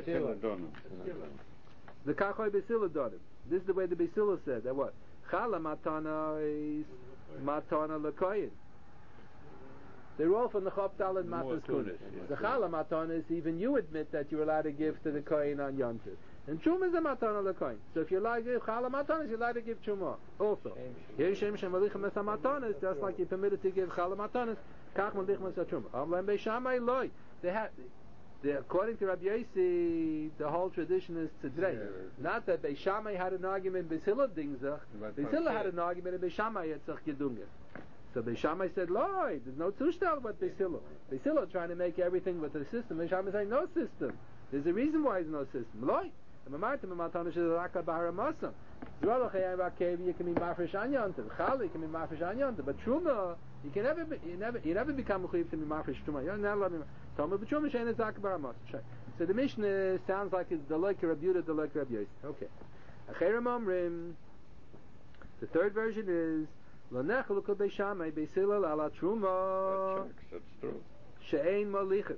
The kachoyu Beis Hillel donim. This is the way the Beis Hillel said that. What? Chala matana is matana lekoyin. They're all from the Choptal and Matas Kunis. The Chala matana is even you admit that you're allowed to give to the koyin on yontif. And Truma is a matana lekoyin. So if you're allowed to give Chala matanas, you're allowed to give Truma also. Here Shem Shem Malichem es matanas, just like you're permitted to give Chala matanas. Kach Malichem es Truma. Amlam Beis Shammai loy. They have, they, according to Rabbi Yossi, the whole tradition is today. Yeah. Not that Beis Shammai had an argument, Beis Hillel dingzach. Beis Hillel had an argument, and Beis Shammai etzach gedungen. So Beis Shammai said, loy, there's no tushtal about Beis Hillel. Beis Hillel trying to make everything with a system. Beis Shammai saying, no system. There's a reason why there's no system. Loy. You can be mafresh on yontiv. Chali can be mafresh on yontiv. But Truma, you can never, be, you never, you never become a chuyiv to be mafresh Truma. You're not allowed to be Talmud. But Truma shein is zakah baramas. So the Mishnah sounds like it's the like Rabbi Yehuda, the like Rabbi Yossi. Okay. Acherim omrim. The third version is lo nechlu kol Beis Shammai Beis Hillel ala Truma. That's true. She'ein malichem.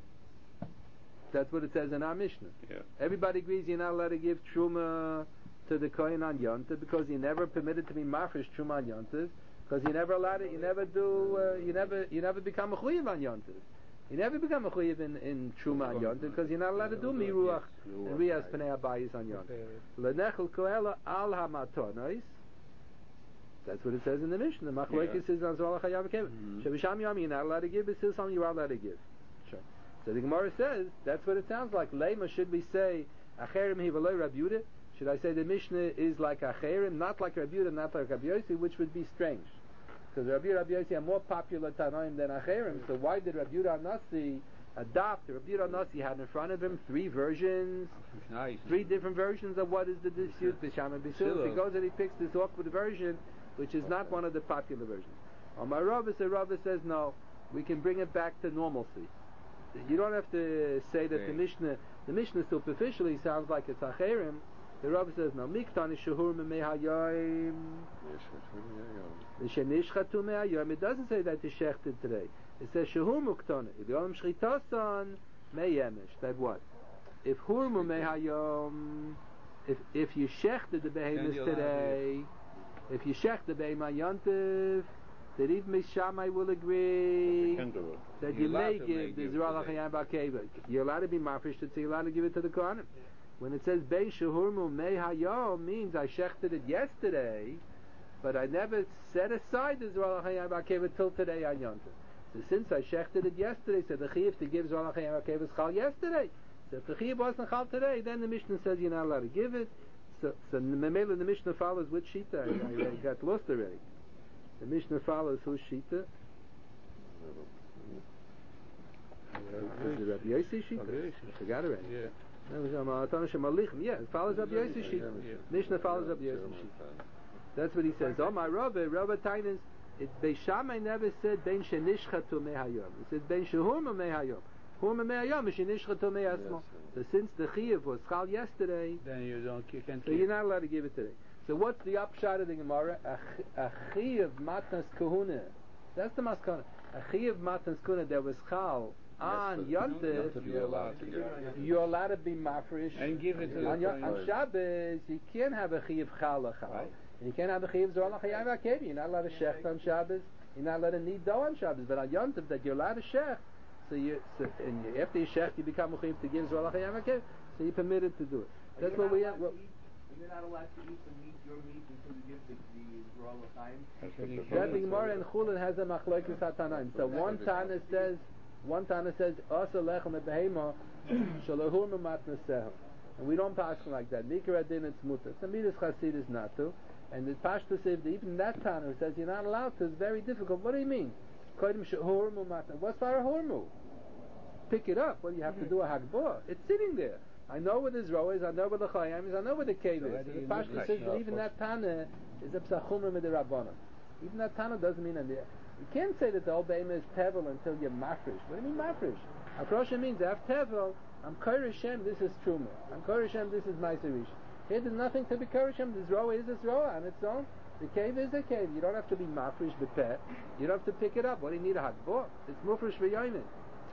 That's what it says in our Mishnah. Yeah. Everybody agrees you're not allowed to give Truma to the Kohen on Yontif because you're never permitted to be mafresh Truma on Yontif because you never allowed it. You never do. Uh, you never. You never become a chuyiv on Yontif. You never become a chuyiv in, in Truma on Yontif because you're not allowed to do miruach and riyas pnei abayis on Yontif. Lenechel koela al hamatonos. That's what it says in the Mishnah. The machlokes is on Zohar Chayav Kevin. Shebisham Yom you're not allowed to give. But still something you are allowed to give. So the Gemara says, that's what it sounds like. Lema, should we say, Acherim hi v'loi Rabbi Yehuda? Should I say the Mishnah is like Acherim, not like Rabbi Yehuda, not like Rabbi Yossi, which would be strange. Because Rabbi Yehuda and Rabbi Yossi are more popular Tanoim than Acherim, so why did Rabbi Yehuda Nasi adopt? Rabbi Yehuda Nasi had in front of him three versions, nice. three different versions of what is the dispute, B'Sham and B'Sil. He goes and he picks this awkward version, which is not one of the popular versions. On my Rabbah, the Rabbah says, no, we can bring it back to normalcy. You don't have to say that the Mishnah, the Mishnah superficially sounds like it's Acherim. The Rabbah says, no, Miktan is Shehur Memei Hayoim. Shenishchatu Mei Hayoim. It doesn't say that it's shechted today. It says Shehur Muktana. If Yom Shchitasan Mei Yemesh. That what? If Hur Memei Hayom, if if you shechted the behemoths today, if you shechted the behemoth Yontiv, that even Beis Shammai will agree that you may give the Zerah L'Chayim Ba'Keva. You're allowed to be mafresh, so you're allowed to give it to the Kohanim. When it says Beis Shehurmu Mei Hayom, means I shechted it yesterday, but I never set aside the Zerah L'Chayim Ba'Keva till today on Yom Tov. So since I shechted it yesterday, so the Chiyuv to give Zerah L'Chayim Ba'Keva is chal yesterday. So if the Chiyuv wasn't chal today, then the Mishnah says you're not allowed to give it. So, so Memela, the Mishnah follows which Shita? I, I got lost already. The Mishnah follows whose Shita? Is it Rabbi Yossi Shita? I forgot already. Yeah, it follows Rabbi Yossi Shita. Mishnah follows Rabbi Yossi Shita. That's what he says. Oh my Rabbi, Rabbi Tainas, Beis Shammai never said Ben Shenishchatu Mehayom. It says Ben Shehurma Mehayom. Hurma Mehayom is Shenishchatu Mehasmo. So since the Chiyuv was chal yesterday, then you don't. You can't. So you're not allowed to give it today. So what's the upshot of the Gemara? A Chiyuv Matnas Kahuna. That's the Maskana. A Chiyuv Matnas Kahuna that was chal on Yontif, you're allowed to give it. You're allowed to be mafresh and give it to on, the on Shabbos. You can't have a Chiyuv chal lachal, right. And you can't have a Chiyuv Zohar L'Chayim Ba'Kevi. You're not allowed to shech on Shabbos. You're not allowed to knead dough on Shabbos. But on Yontif, that you're allowed to shech. So you, so, and you, after you shech, you become a Chiyuv to give Zohar L'Chayim Ba'Kevi. So you're permitted to do it. That's what we have. Well, you're not allowed to eat the meat, your meat, until you give the, the Zohar L'Chaim. That the Gemara in Chulin has a machlokes hatanaim. So one Tana says, one Tana says, "Asa lechem behema shalahur matnas sehem," and we don't pass like that. Nikar adin it's mutar. The midas chasid is not to, and the pashtus says even that Tana who says you're not allowed to is very difficult. What do you mean? Kodim shahur matnas. What's for a hormu? Pick it up. What do you have to do a hagbah? It's sitting there. I know where the Zroa is, I know where the Chayim is, I know where the cave So is. that The you Pashto know- says no, that even that Tana is a Psachumra Midirabbanan. Even that Tana doesn't mean, and you can't say that the whole Be'ema is Tevel until you're Mafresh. What do you mean Mafresh? Akrosha means after Tevel, I'm Korishem, this is Truma. I'm Korishem, this is Maiserish. Here there's nothing to be Korishem. The Zroa is a Zroa on its own. The cave is a cave. You don't have to be Mafresh Bepet. You don't have to pick it up. What do you need a Hadbor? It's Mufresh V'yoymin.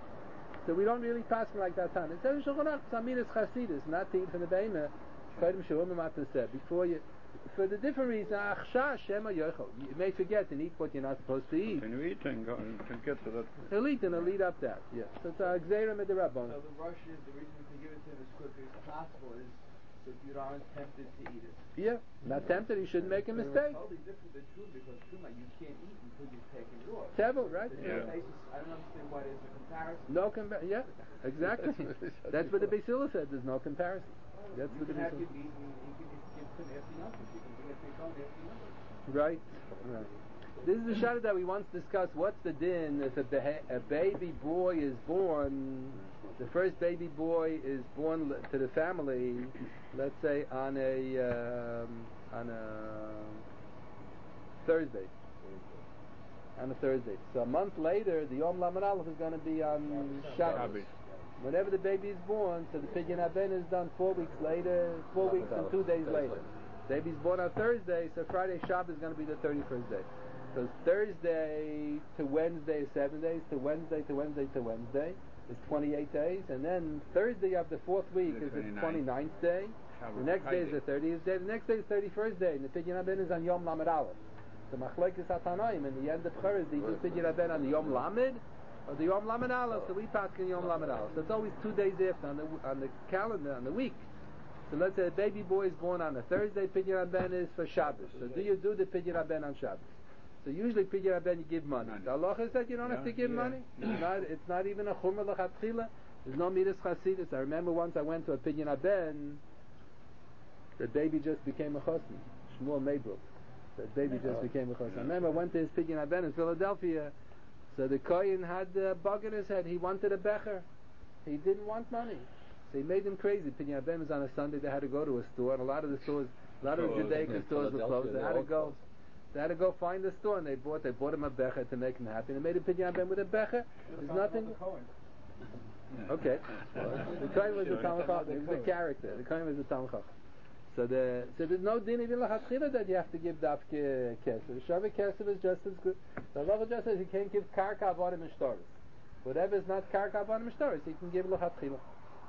So we don't really pass like that time. It says Shulchan Aruch, Samidas Chasidus, not to eat from the Be'ema. Kodim Shurim Mata said before you, for the different reason. Achsha Shema Yochel. You may forget and eat what you're not supposed to eat. Can you eat and go and can get to that? He'll eat and he'll eat up that. Yeah. So it's a Gzeira Midirabbanan. So the rush is, the reason to give it to him as quickly as possible is so you aren't tempted to eat it. Yeah. Not tempted. He shouldn't make a But mistake. It's totally different than truma because truma you can't eat until you've taken it off. Tevel, right? The Yeah. basis, I don't understand why there's a comparison. No compa- yeah, exactly. That's what the Beisila said. There's no comparison. That's You what the can have Beisila. your meat and you can give it to him after Yom Kippur. You can bring it to your phone after Yom Kippur. Right. Right. This is the shada that we once discussed. What's the din if a, beha- a baby boy is born? The first baby boy is born l- to the family. Let's say on a um, on a Thursday. On a Thursday. So a month later, the Yom Lamed Aleph is going to be on Shabbos. Shabbos. Whenever the baby is born, so the Pidyon Haben is done four weeks later, four weeks and two days later. Baby's born on Thursday, so Friday Shabbos is going to be the thirty-first day. So it's Thursday to Wednesday is seven days, to Wednesday to Wednesday to Wednesday is twenty-eight days, and then Thursday of the fourth week The is the twenty-ninth. twenty-ninth day. Shabbos The next day is the Friday. thirtieth day. The next day is the thirty-first day, and the Pidyon Haben is on Yom Lamed Aleph. The Machlekes HaTanoim, and the end of Chorez, do you do Pidyon Haben on the Yom Lamed or the Yom Lamed Aleph? So we pass in Yom Lamed Aleph. So it's always two days after on the on the calendar on the week. So let's say a baby boy is born on a Thursday, Pidyon Haben is for Shabbos. So do you do the Pidyon Haben on Shabbos? So usually Pidyon Haben you give money. Money. The halacha is that you don't have to Yeah, give yeah. money. It's not, it's not even a chumrah l'chatchila. There's no midas chasidus. I remember once I went to a Pidyon Haben, the baby just became a chosn. Shmuel Maybrook. The baby just became a chosn. I remember I went to his Pidyon Haben in Philadelphia. So the kohen had a bug in his head. He wanted a becher. He didn't want money. So he made him crazy. Pidyon Haben was on a Sunday. They had to go to a store, and a lot of the stores, a lot of the Closed. Judaica In stores were closed. They Philadelphia, had to they're go. all They had to go find the store, and they bought. They bought him a becher to make him happy. And they made a Pidyon Haben with a becher. There's nothing. Okay. The kohen was the Talmud Chacham. He was the character. The kohen was the Talmud Chacham. So the so there's no din even l'chatchila that you have to give dafke kesef. Shavik kesef is just as good. The law just says you can't give karka avodim mishtaris. Whatever is not karka avodim mishtaris, you can give l'chatchila.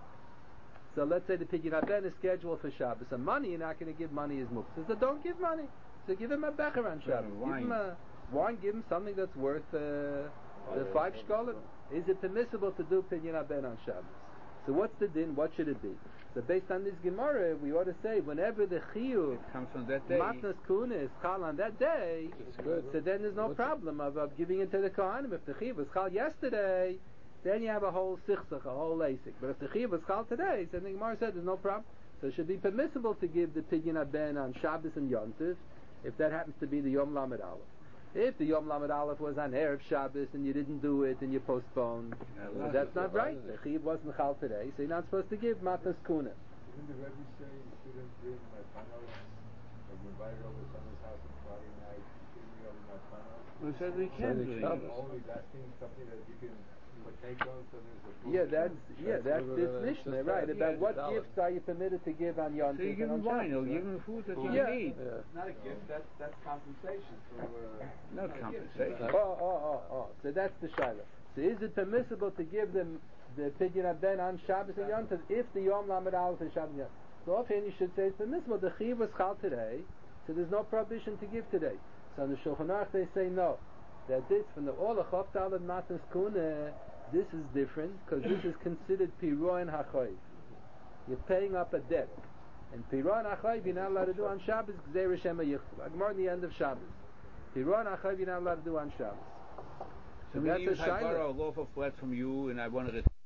So let's say the Pidyon Haben is scheduled for Shabbos. So money you're not going to give money is muktzah. So don't give money. So give him a becher on Shabbos. Give wine. him a wine. Give him something that's worth uh, the five shkolim. Is it permissible to do Pidyon Haben on Shabbos? So what's the din? What should it be? So based on this Gemara, we ought to say whenever the chiyuv It comes from that day. matnas kuna is chal on that day, It's good. so then there's no What's problem of, of giving it to the kohanim. If the chiyuv was chal yesterday, then you have a whole sichsach, a whole lasik. But if the chiyuv was chal today, so the Gemara said there's no problem. So it should be permissible to give the Pidyon Haben on Shabbos and Yom Tov, if that happens to be the Yom Lamed Aleph. If the Yom Lamed Aleph was on Erev Shabbos and you didn't do it and you postponed, so that's not right. The chiyuv wasn't chal today, so you're not supposed to give matnas kuna. Didn't the Rebbe say you shouldn't bring matanos? Like you invited over someone's house on Friday night, you shouldn't bring over matanos? We said we can Friday, do it. Shabbos. Only that thing, something that you can partake of, so there's a food. Yeah, that's yeah, that's what this we're- Mishnah, just right? that. About Yeah, what valid. gifts are you permitted to give on Yom So you Tov give and him on wine, or Shabbos? give him food that you Yeah. can eat. Yeah. It's not a gift, that's, that's compensation for, uh... Not a gift. compensation. Oh, oh, oh, oh. So that's the shaila. So is it permissible to give them the Pidyon Haben on Shabbos and Yom Tov if the Yom Lamed Aleph is Shabbos and Yom Tov? So offhand you should say it's permissible. The chiyuv was chal today, so there's no prohibition to give today. So in the Shulchan Aruch they say no. That this, from the Ola Choftal and Matnas Kuna, this is different, because this is considered Piroin HaChoyv. You're paying up a debt. And Piroin HaChoyv you're not allowed to do on Shabbos, Gzeir Shema Yichtu. Agmar in the end of Shabbos. Piroin HaChoyv you're not allowed to do on Shabbos. So that's maybe a if I shaila. borrow a loaf of bread from you and I wanted it